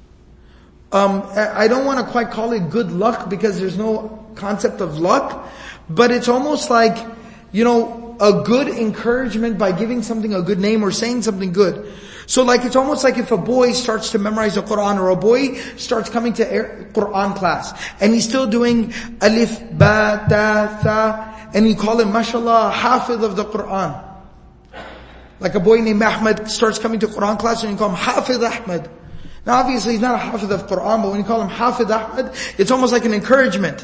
I don't want to quite call it good luck because there's no concept of luck, but it's almost like, a good encouragement by giving something a good name or saying something good. So it's almost like if a boy starts to memorize the Quran, or a boy starts coming to Quran class and he's still doing alif, ba, ta, tha, and you call him, mashallah, hafiz of the Quran. Like a boy named Ahmed starts coming to Quran class and you call him Hafiz Ahmed. Now obviously he's not a Hafiz of Quran, but when you call him Hafiz Ahmed, it's almost like an encouragement.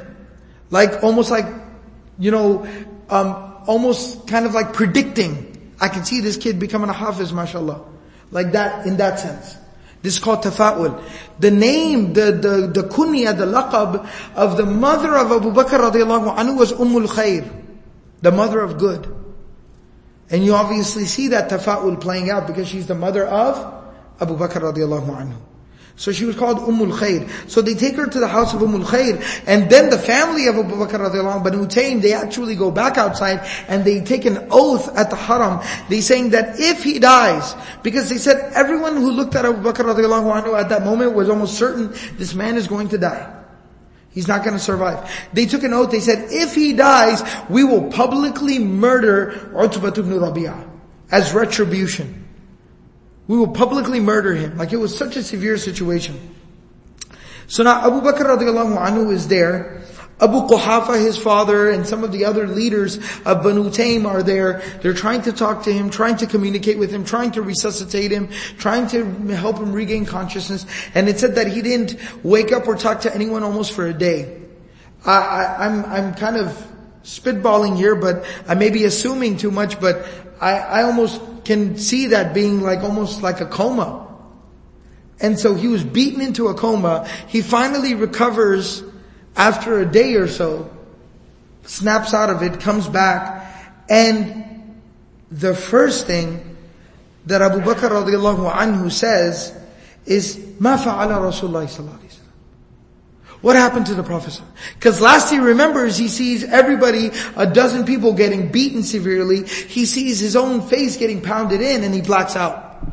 Almost kind of like predicting. I can see this kid becoming a Hafiz, mashallah. Like that, in that sense. This is called tafa'ul. The name, the kunya, the laqab of the mother of Abu Bakr radiallahu anhu was Ummul Khair. The mother of good. And you obviously see that tafa'ul playing out because she's the mother of Abu Bakr radiallahu anhu. So she was called Ummul Khair. So they take her to the house of Ummul Khair. And then the family of Abu Bakr radiallahu anhu, Banu Taym, they actually go back outside and they take an oath at the haram. They saying that if he dies, because they said everyone who looked at Abu Bakr radiallahu anhu at that moment was almost certain this man is going to die. He's not going to survive. They took an oath. They said, if he dies, we will publicly murder Utbah ibn Rabi'ah as retribution. We will publicly murder him. It was such a severe situation. So now Abu Bakr radiallahu anhu is there. Abu Quhafa, his father, and some of the other leaders of Banu Taym are there. They're trying to talk to him, trying to communicate with him, trying to resuscitate him, trying to help him regain consciousness. And it said that he didn't wake up or talk to anyone almost for a day. I'm kind of spitballing here, but I may be assuming too much, but I almost can see that being almost like a coma. And so he was beaten into a coma. He finally recovers after a day or so, snaps out of it, comes back, and the first thing that Abu Bakr radiallahu anhu says is, "Ma fa'ala Rasulullah sallallahu alaihi wasallam." What happened to the Prophet? Because last he remembers, he sees everybody, a dozen people getting beaten severely. He sees his own face getting pounded in and he blacks out.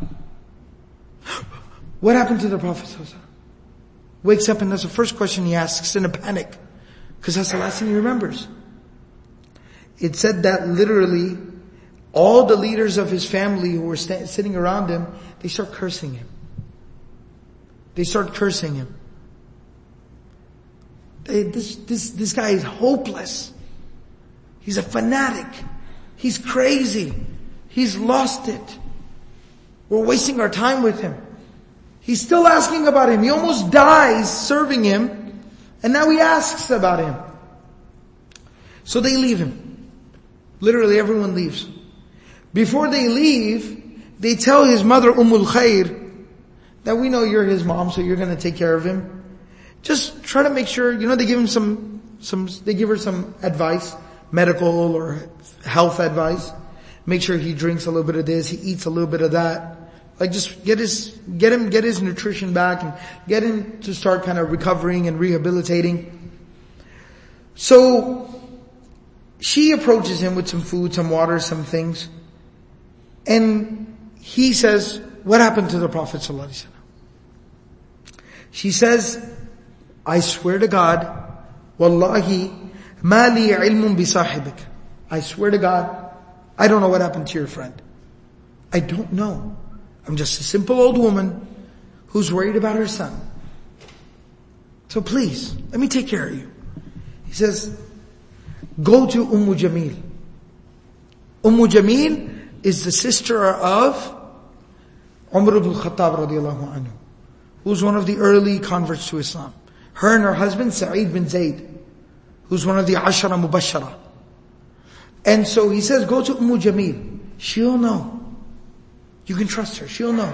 What happened to the Prophet? Wakes up and that's the first question he asks in a panic. Because that's the last thing he remembers. It said that literally all the leaders of his family who were sitting around him, they start cursing him. They start cursing him. This guy is hopeless. He's a fanatic. He's crazy. He's lost it. We're wasting our time with him. He's still asking about him. He almost dies serving him, and now he asks about him. So they leave him. Literally everyone leaves. Before they leave, they tell his mother Ummul Khair that we know you're his mom, so you're going to take care of him. Just try to make sure, they give him they give her some advice, medical or health advice. Make sure he drinks a little bit of this, he eats a little bit of that. Just get his nutrition back and get him to start kind of recovering and rehabilitating. So, she approaches him with some food, some water, some things. And he says, what happened to the Prophet ﷺ? She says, I swear to God, Wallahi, ma li ilmun bi sahibik. I swear to God, I don't know what happened to your friend. I don't know. I'm just a simple old woman who's worried about her son. So please, let me take care of you. He says, go to Jamil. Jamil is the sister of Umar ibn Khattab radiallahu anhu, who's one of the early converts to Islam. Her and her husband, Sa'id bin Zayd, who's one of the Ashara Mubashara. And so he says, go to Jamil. She'll know. You can trust her. She'll know.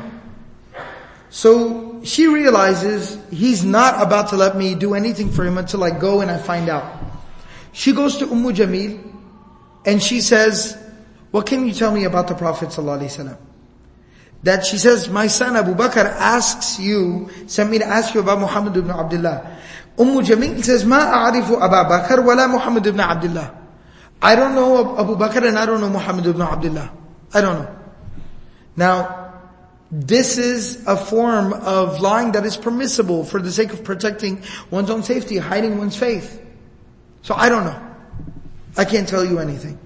So she realizes he's not about to let me do anything for him until I go and I find out. She goes to Jamil and she says, what can you tell me about the Prophet ﷺ? That she says, my son Abu Bakr sent me to ask you about Muhammad ibn Abdullah. Jamil says, ma a'arifu Abu Bakr wala Muhammad ibn Abdullah. I don't know Abu Bakr and I don't know Muhammad ibn Abdullah. I don't know. Now, this is a form of lying that is permissible for the sake of protecting one's own safety, hiding one's faith. So I don't know. I can't tell you anything.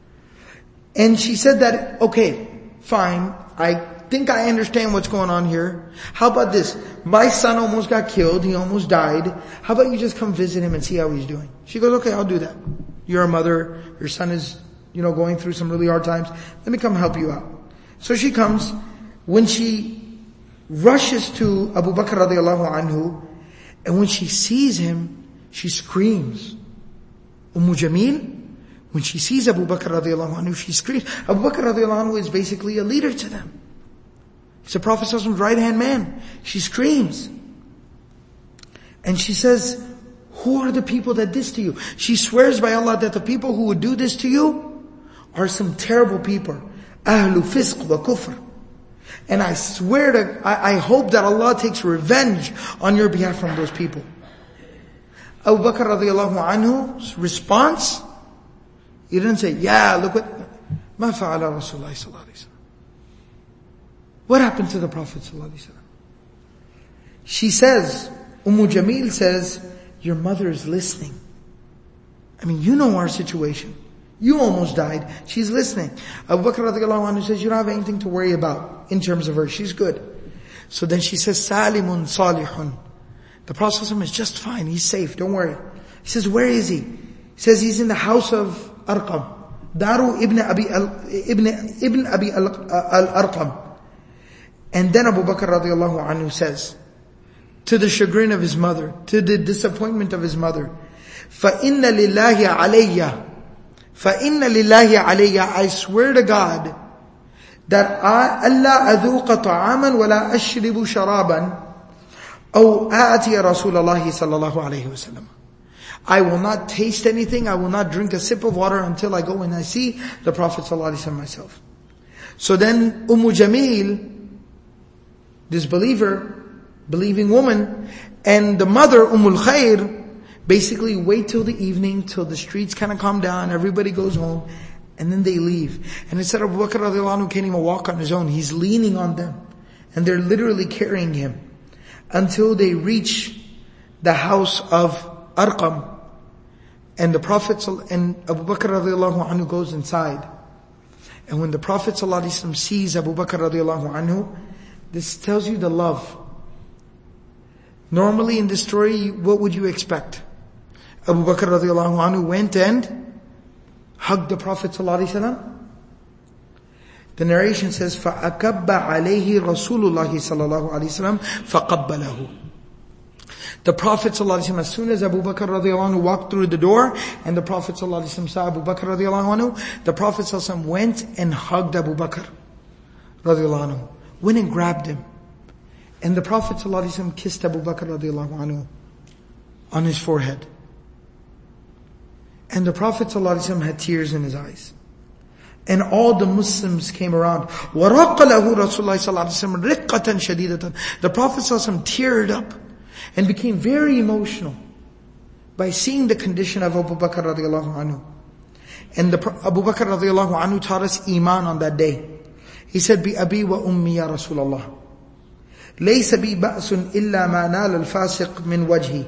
And she said that, okay, fine, I think I understand what's going on here. How about this? My son almost got killed, he almost died. How about you just come visit him and see how he's doing? She goes, okay, I'll do that. You're a mother, your son is, going through some really hard times. Let me come help you out. So she comes. When she rushes to Abu Bakr radiallahu anhu, and when she sees him, she screams. Jamil, when she sees Abu Bakr radiallahu anhu, she screams. Abu Bakr radiallahu anhu is basically a leader to them. He's the Prophet's right-hand man. She screams. And she says, who are the people that did this to you? She swears by Allah that the people who would do this to you are some terrible people. Ahlu fisq wa kufr. And I swear I hope that Allah takes revenge on your behalf from those people. Abu Bakr radiallahu anhu's response, he didn't say, yeah, look what, ma fa'ala Rasulullah sallallahu alayhi wa sallam. What happened to the Prophet sallallahu alayhi wa sallam? She says, Jamil says, your mother is listening. I mean, you know our situation. You almost died. She's listening. Abu Bakr radiallahu anhu says, you don't have anything to worry about in terms of her. She's good. So then she says, Salimun salihun. The Prophet ﷺ is just fine. He's safe. Don't worry. He says, where is he? He says, he's in the house of Arqam. Daru ibn Abi al-Arqam. And then Abu Bakr radiallahu anhu says, to the chagrin of his mother, to the disappointment of his mother, فَإِنَّ لِلَّهِ عَلَيَّ فَإِنَّ لِلَّهِ عَلَيَّ, I swear to God that أَلَّا أَذُوقَ طَعَامًا وَلَا أَشْرِبُ شَرَابًا أَوْ آتِيَ رَسُولَ اللَّهِ صَلَّى اللَّهُ عَلَيْهِ وَسَلَّمَ. I will not taste anything, I will not drink a sip of water until I go and I see the Prophet ﷺ myself. So then Jamil, this believing woman, and the mother Khair, basically wait till the evening, till the streets kind of calm down, everybody goes home, and then they leave. And instead of Abu Bakr radiallahu anhu can't even walk on his own, he's leaning on them. And they're literally carrying him. Until they reach the house of Arqam. And the Prophet, and Abu Bakr radiallahu anhu goes inside. And when the Prophet sallallahu alaihi wasallam sees Abu Bakr radiallahu anhu, this tells you the love. Normally in this story, what would you expect? Abu Bakr radiallahu anhu went and hugged the Prophet sallallahu alaihi wasallam. The narration says, فَأَكَبَّ عَلَيْهِ رَسُولُ اللَّهِ صَلَّى اللَّهُ عَلَيْهِ وسلم فَقَبَّلَهُ. The Prophet sallallahu alaihi wasallam, as soon as Abu Bakr radiallahu anhu walked through the door, and the Prophet sallallahu alaihi wasallam saw Abu Bakr radiallahu anhu, the Prophet sallallahu alaihi wasallam went and hugged Abu Bakr radiallahu anhu. Went and grabbed him. And the Prophet sallallahu alaihi wasallam kissed Abu Bakr radiallahu anhu on his forehead. And the Prophet ﷺ had tears in his eyes. And all the Muslims came around. وَرَقَّ لَهُ رَسُولُ اللَّهِ صَلَّى اللَّهُ عَلَيْهِ وسلم رِقَّةً شَدِيدَةً. The Prophet ﷺ teared up and became very emotional by seeing the condition of Abu Bakr radiallahu anhu. And Abu Bakr radiallahu anhu taught us iman on that day. He said, بِأَبِي وَأُمِّي يَا رَسُولَ اللَّهِ. ليس بي بأس إلا ما نال الفاسق من وجهي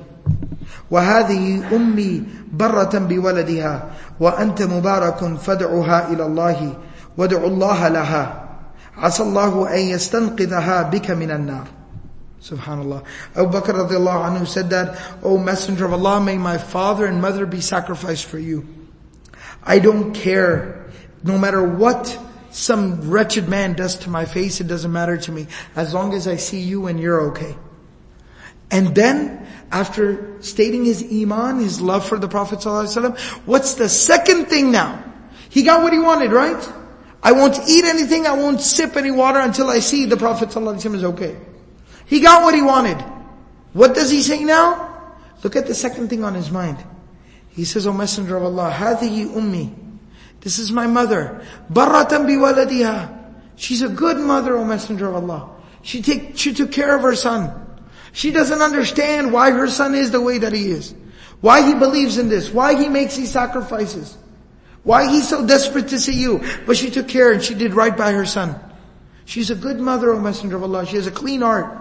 وهذه أمي برة بولدها وأنت مبارك فادعها إلى الله وادع الله لها عسى الله أن يستنقذها بك من النار. Subhanallah. Abu Bakr radiallahu anhu said that, O Messenger of Allah, may my father and mother be sacrificed for you. I don't care. No matter what some wretched man does to my face, it doesn't matter to me. As long as I see you and you're okay. And then, after stating his iman, his love for the Prophet ﷺ, what's the second thing now? He got what he wanted, right? I won't eat anything, I won't sip any water until I see the Prophet ﷺ is okay. He got what he wanted. What does he say now? Look at the second thing on his mind. He says, O Messenger of Allah, هذه أمي. This is my mother. برة بولدها. She's a good mother, O Messenger of Allah. She took care of her son. She doesn't understand why her son is the way that he is. Why he believes in this. Why he makes these sacrifices. Why he's so desperate to see you. But she took care and she did right by her son. She's a good mother, O Messenger of Allah. She has a clean heart.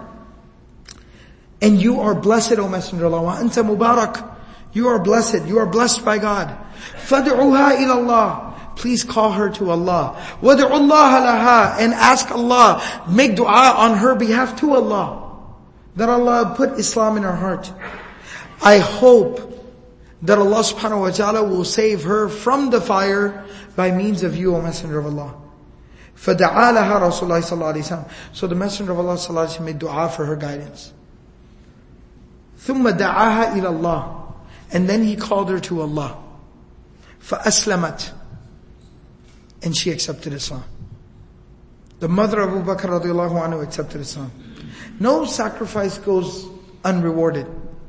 And you are blessed, O Messenger of Allah. وَأَنْتَ مُبَارَكٌ. You are blessed. You are blessed by God. فَادْعُوهَا إِلَى اللَّهِ. Please call her to Allah. وَادْعُوا اللَّهَ لَهَا. And ask Allah, make dua on her behalf to Allah. That Allah put Islam in her heart. I hope that Allah subhanahu wa ta'ala will save her from the fire by means of you, O Messenger of Allah. فَدَعَا لَهَا رَسُولُ اللَّهِ صَلَّى اللَّهِ عَلَيْهِ وسلم. So the Messenger of Allah صلى الله عليه وسلم made dua for her guidance. ثُمَّ دَعَاهَا إِلَى اللَّهِ. And then he called her to Allah. فَأَسْلَمَتْ. And she accepted Islam. The mother of Abu Bakr radiallahu anhu accepted Islam. No sacrifice goes unrewarded.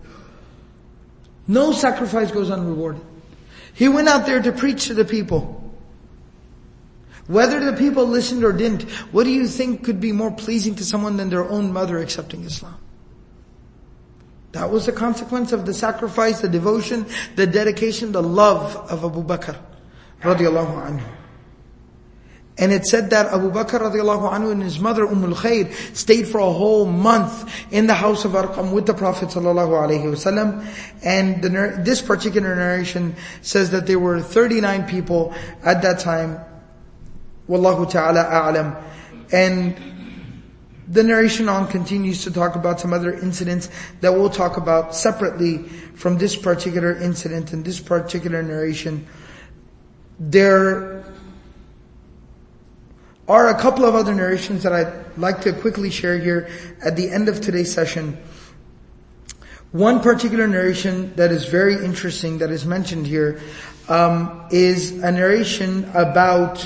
No sacrifice goes unrewarded. He went out there to preach to the people. Whether the people listened or didn't, what do you think could be more pleasing to someone than their own mother accepting Islam? That was the consequence of the sacrifice, the devotion, the dedication, the love of Abu Bakr radiallahu anhu. And it said that Abu Bakr radiallahu anhu and his mother Ummul Khair stayed for a whole month in the house of Arqam with the Prophet sallallahu alaihi wasallam. And this particular narration says that there were 39 people at that time. Wallahu ta'ala a'lam. And the narration on continues to talk about some other incidents that we'll talk about separately from this particular incident and this particular narration. There are a couple of other narrations that I'd like to quickly share here at the end of today's session. One particular narration that is very interesting that is mentioned here is a narration about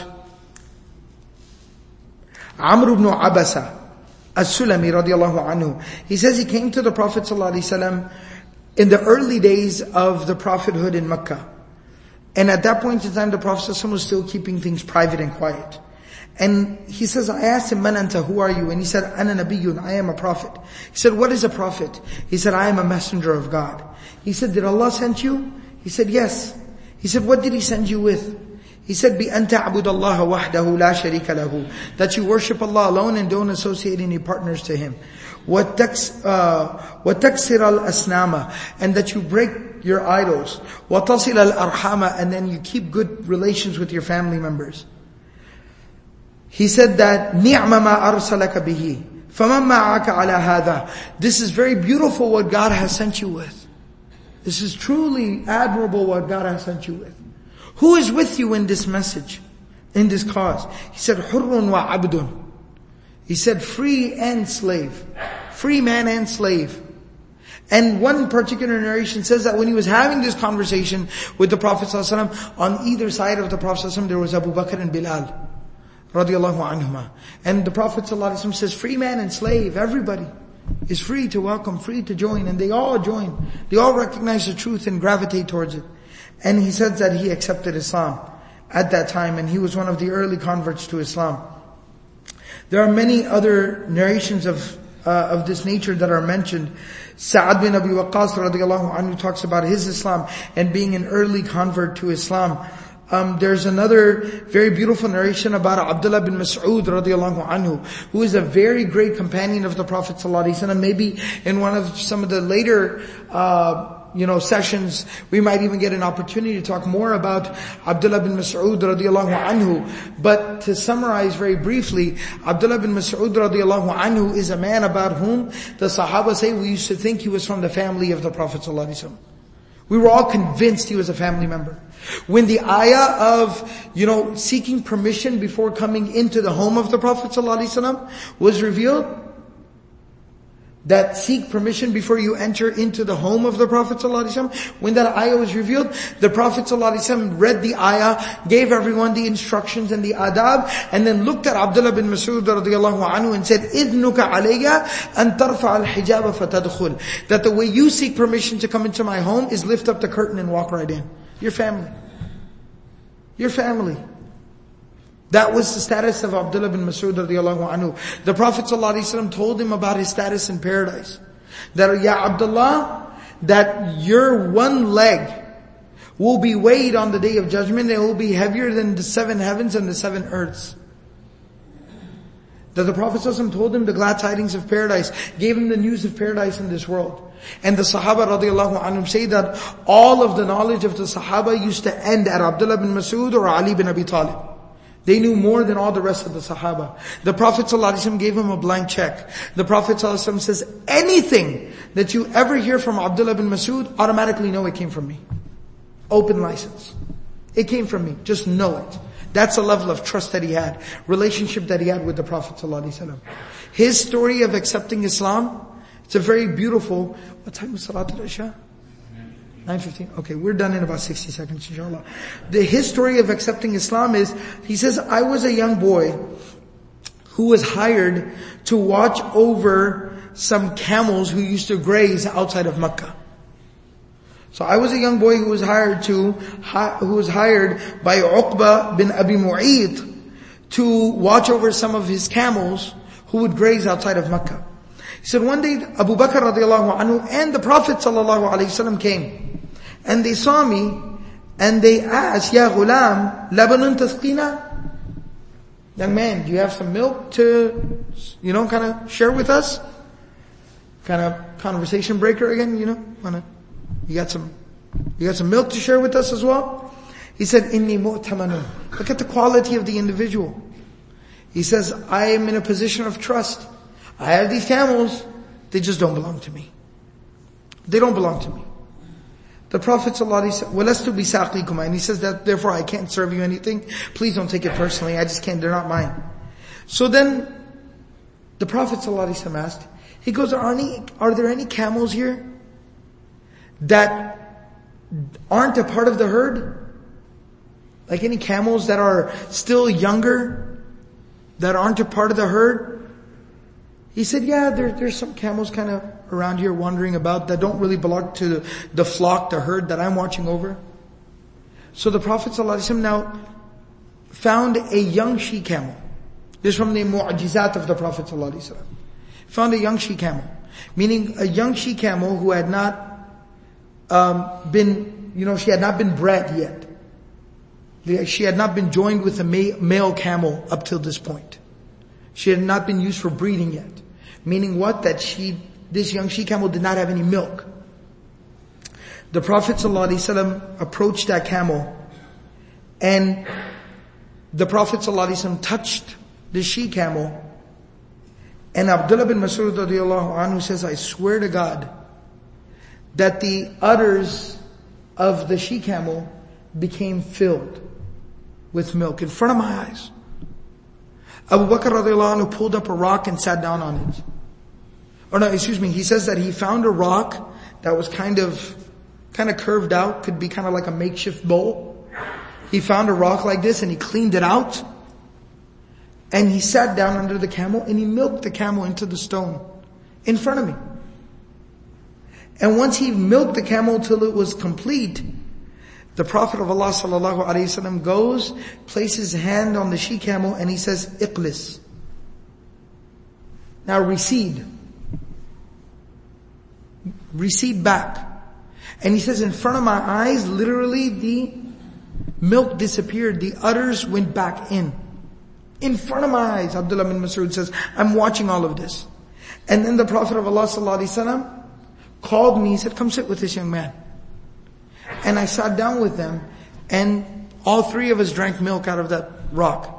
Amr ibn Abasa as-Sulami radiallahu anhu. He says he came to the Prophet sallallahu alaihi wasallam in the early days of the prophethood in Mecca. And at that point in time, the Prophet sallallahu alaihi wasallam was still keeping things private and quiet. And he says, I asked him, Man anta, who are you? And he said, Ana nabiyyun, I am a prophet. He said, what is a prophet? He said, I am a messenger of God. He said, did Allah send you? He said, yes. He said, what did He send you with? He said, بِأَن تَعْبُدَ اللَّهَ وَحْدَهُ لَا شَرِيكَ لَهُ. That you worship Allah alone and don't associate any partners to Him. وَتَكْسِرَ الْأَسْنَامَ. And that you break your idols. وَتَصِلَ الْأَرْحَامَ. And then you keep good relations with your family members. He said that نِعْمَ مَا أَرْسَلَكَ بِهِ فَمَنْ مَعَكَ عَلَى هَذَا. This is very beautiful what God has sent you with. This is truly admirable what God has sent you with. Who is with you in this message, in this cause? He said, حُرٌّ وَعَبْدٌ. He said, free and slave. Free man and slave. And one particular narration says that when he was having this conversation with the Prophet ﷺ, on either side of the Prophet ﷺ, there was Abu Bakr and Bilal radiallahu anhuma. And the Prophet ﷺ says, free man and slave, everybody is free to welcome, free to join. And they all join. They all recognize the truth and gravitate towards it. And he said that he accepted Islam at that time, and he was one of the early converts to Islam. There are many other narrations of this nature that are mentioned. Sa'ad bin Abi Waqqas radiallahu anhu talks about his Islam and being an early convert to Islam. There's another very beautiful narration about Abdullah bin Mas'ud radiallahu anhu, who is a very great companion of the Prophet ﷺ. Maybe in one of some of the later, sessions, we might even get an opportunity to talk more about Abdullah bin Mas'ud radiallahu anhu. But to summarize very briefly, Abdullah bin Mas'ud radiallahu anhu is a man about whom the Sahaba say we used to think he was from the family of the Prophet ﷺ. We were all convinced he was a family member. When the ayah of, seeking permission before coming into the home of the Prophet ﷺ was revealed, that seek permission before you enter into the home of the Prophet ﷺ, when that ayah was revealed, the Prophet ﷺ read the ayah, gave everyone the instructions and the adab, and then looked at Abdullah bin Mas'ud radiallahu anhu and said, إِذْنُكَ عَلَيَّ أَن تَرْفَعَ الْحِجَابَ فَتَدْخُلْ. That the way you seek permission to come into my home is lift up the curtain and walk right in. Your family. Your family. That was the status of Abdullah bin Mas'ud radiallahu anhu. The Prophet ﷺ told him about his status in paradise. That, Ya Abdullah, that your one leg will be weighed on the day of judgment, and it will be heavier than the 7 heavens and the 7 earths. That the Prophet ﷺ told him the glad tidings of paradise, gave him the news of paradise in this world. And the Sahaba radiallahu anhum say that all of the knowledge of the Sahaba used to end at Abdullah bin Mas'ud or Ali bin Abi Talib. They knew more than all the rest of the Sahaba. The Prophet ﷺ gave him a blank check. The Prophet ﷺ says, anything that you ever hear from Abdullah bin Mas'ud, automatically know it came from me. Open license. It came from me. Just know it. That's a level of trust that he had, relationship that he had with the Prophet ﷺ. His story of accepting Islam, it's a very beautiful, what time is Salatul Isha? 9:15. Okay, we're done in about 60 seconds, inshallah. His story of accepting Islam is, he says, I was a young boy who was hired to watch over some camels who used to graze outside of Mecca. So I was a young boy who was hired by Uqba bin Abi Mu'ayt to watch over some of his camels who would graze outside of Mecca. He said one day Abu Bakr radiallahu anhu and the Prophet sallallahu alaihi wasallam came. And they saw me, and they asked, Ya ghulam, labanun tasqina? Young man, do you have some milk to, kind of share with us? Kind of conversation breaker again, you got some milk to share with us as well? He said, Inni mu'tamanun. Look at the quality of the individual. He says, I am in a position of trust. I have these camels, they just don't belong to me. They don't belong to me. The Prophet ﷺ, وَلَسْتُ بِسَاقِكُمَا, and he says that therefore I can't serve you anything. Please don't take it personally. I just can't, they're not mine. So then, the Prophet ﷺ asked, he goes, are there any camels here that aren't a part of the herd? Like any camels that are still younger, that aren't a part of the herd? He said, yeah, there's some camels kind of around here wandering about that don't really belong to the flock, the herd that I'm watching over. So the Prophet ﷺ now found a young she camel. This is from the mu'ajizat of the Prophet ﷺ. Found a young she camel. Meaning a young she camel who had not she had not been bred yet. She had not been joined with a male camel up till this point. She had not been used for breeding yet. Meaning what? That this young she camel did not have any milk. The Prophet ﷺ approached that camel, and the Prophet ﷺ touched the she camel, and Abdullah bin Mas'ud radiallahu anhu says, I swear to God that the udders of the she camel became filled with milk in front of my eyes. Abu Bakr radiallahu anhu pulled up a rock and sat down on it. He says that he found a rock that was kind of curved out, could be kind of like a makeshift bowl. He found a rock like this and he cleaned it out. And he sat down under the camel and he milked the camel into the stone in front of me. And once he milked the camel till it was complete, the Prophet of Allah sallallahu alaihi wasallam goes, places his hand on the she camel, and he says, "Iqlis." Now recede back. And he says, in front of my eyes, literally milk disappeared, the udders went back in front of my eyes. Abdullah bin Mas'ud says, I'm watching all of this. And then the Prophet of Allah ﷺ called me, he said, come sit with this young man. And I sat down with them, and all three of us drank milk out of that rock.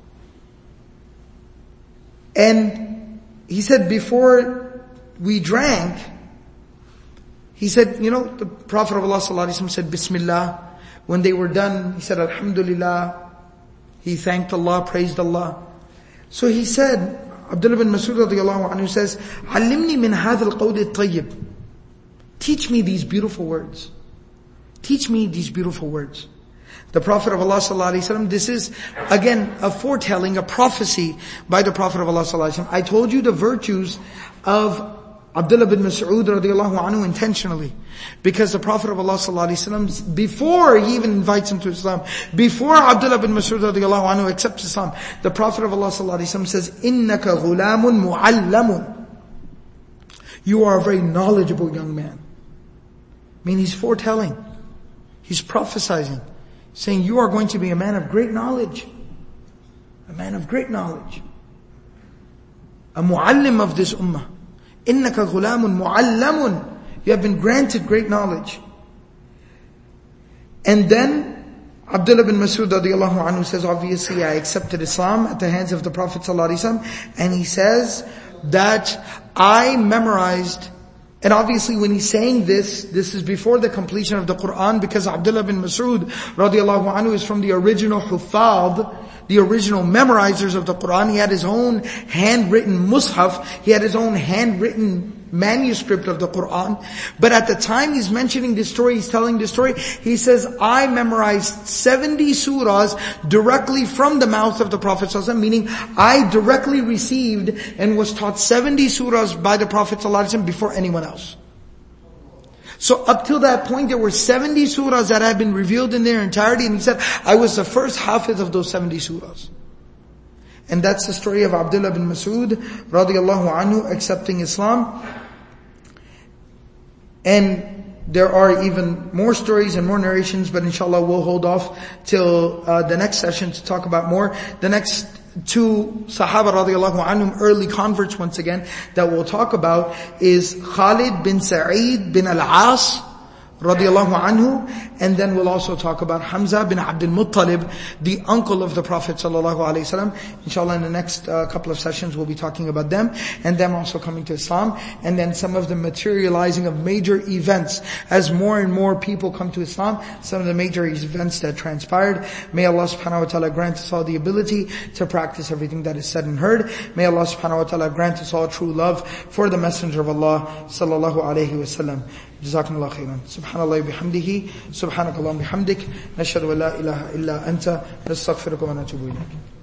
And he said, before we drank, he said, the Prophet of Allah ﷺ said, Bismillah. When they were done, he said, Alhamdulillah. He thanked Allah, praised Allah. So he said, Abdullah bin Mas'ud radiyallahu anhu says, Allimni min hadha al-qawl al-tayyib. Teach me these beautiful words. Teach me these beautiful words. The Prophet of Allah sallallahu alaihi wasallam, this is again a foretelling, a prophecy by the Prophet of Allah sallallahu alaihi wasallam. I told you the virtues of Abdullah bin Mas'ud radiyallahu anhu intentionally. Because the Prophet of Allah sallallahu alaihi wasallam, before he even invites him to Islam, before Abdullah bin Mas'ud radiyallahu anhu accepts Islam, the Prophet of Allah sallallahu alaihi wasallam says, إِنَّكَ غُلَامٌ مُعَلَّمٌ. You are a very knowledgeable young man. I mean, he's foretelling. He's prophesizing. Saying, you are going to be a man of great knowledge. A man of great knowledge. A mu'allim of this ummah. إِنَّكَ غُلَامٌ مُعَلَّمٌ. You have been granted great knowledge. And then Abdullah bin Mas'ud radiyallahu anhu says, obviously I accepted Islam at the hands of the Prophet sallallahu alaihi wasallam. And he says that I memorized, and obviously when he's saying this is before the completion of the Qur'an, because Abdullah bin Mas'ud radiyallahu anhu is from the original huffaz, the original memorizers of the Qur'an. He had his own handwritten mushaf. He had his own handwritten manuscript of the Qur'an. But at the time he's mentioning this story, he's telling this story, he says, I memorized 70 surahs directly from the mouth of the Prophet ﷺ, meaning I directly received and was taught 70 surahs by the Prophet ﷺ before anyone else. So up till that point, there were 70 surahs that had been revealed in their entirety, and he said, I was the first hafiz of those 70 surahs. And that's the story of Abdullah bin Mas'ud radiyallahu anhu accepting Islam. And there are even more stories and more narrations, but inshallah we'll hold off till the next session to talk about more. The next two Sahaba radiyallahu anhum, early converts once again, that we'll talk about is Khalid bin Sa'id bin al-As radiyallahu anhu, and then we'll also talk about Hamza bin Abdul Muttalib, the uncle of the Prophet sallallahu alaihi wasallam. Inshallah in the next couple of sessions we'll be talking about them, and them also coming to Islam, and then some of the materializing of major events as more and more people come to Islam, some of the major events that transpired. May Allah subhanahu wa ta'ala grant us all the ability to practice everything that is said and heard. May Allah subhanahu wa ta'ala grant us all true love for the Messenger of Allah sallallahu alaihi wasallam. جزاكم الله خيرا. سبحان الله بحمده سبحانك اللهم بحمدك نشهد أن لا إله إلا أنت نستغفرك ونتوب إليك.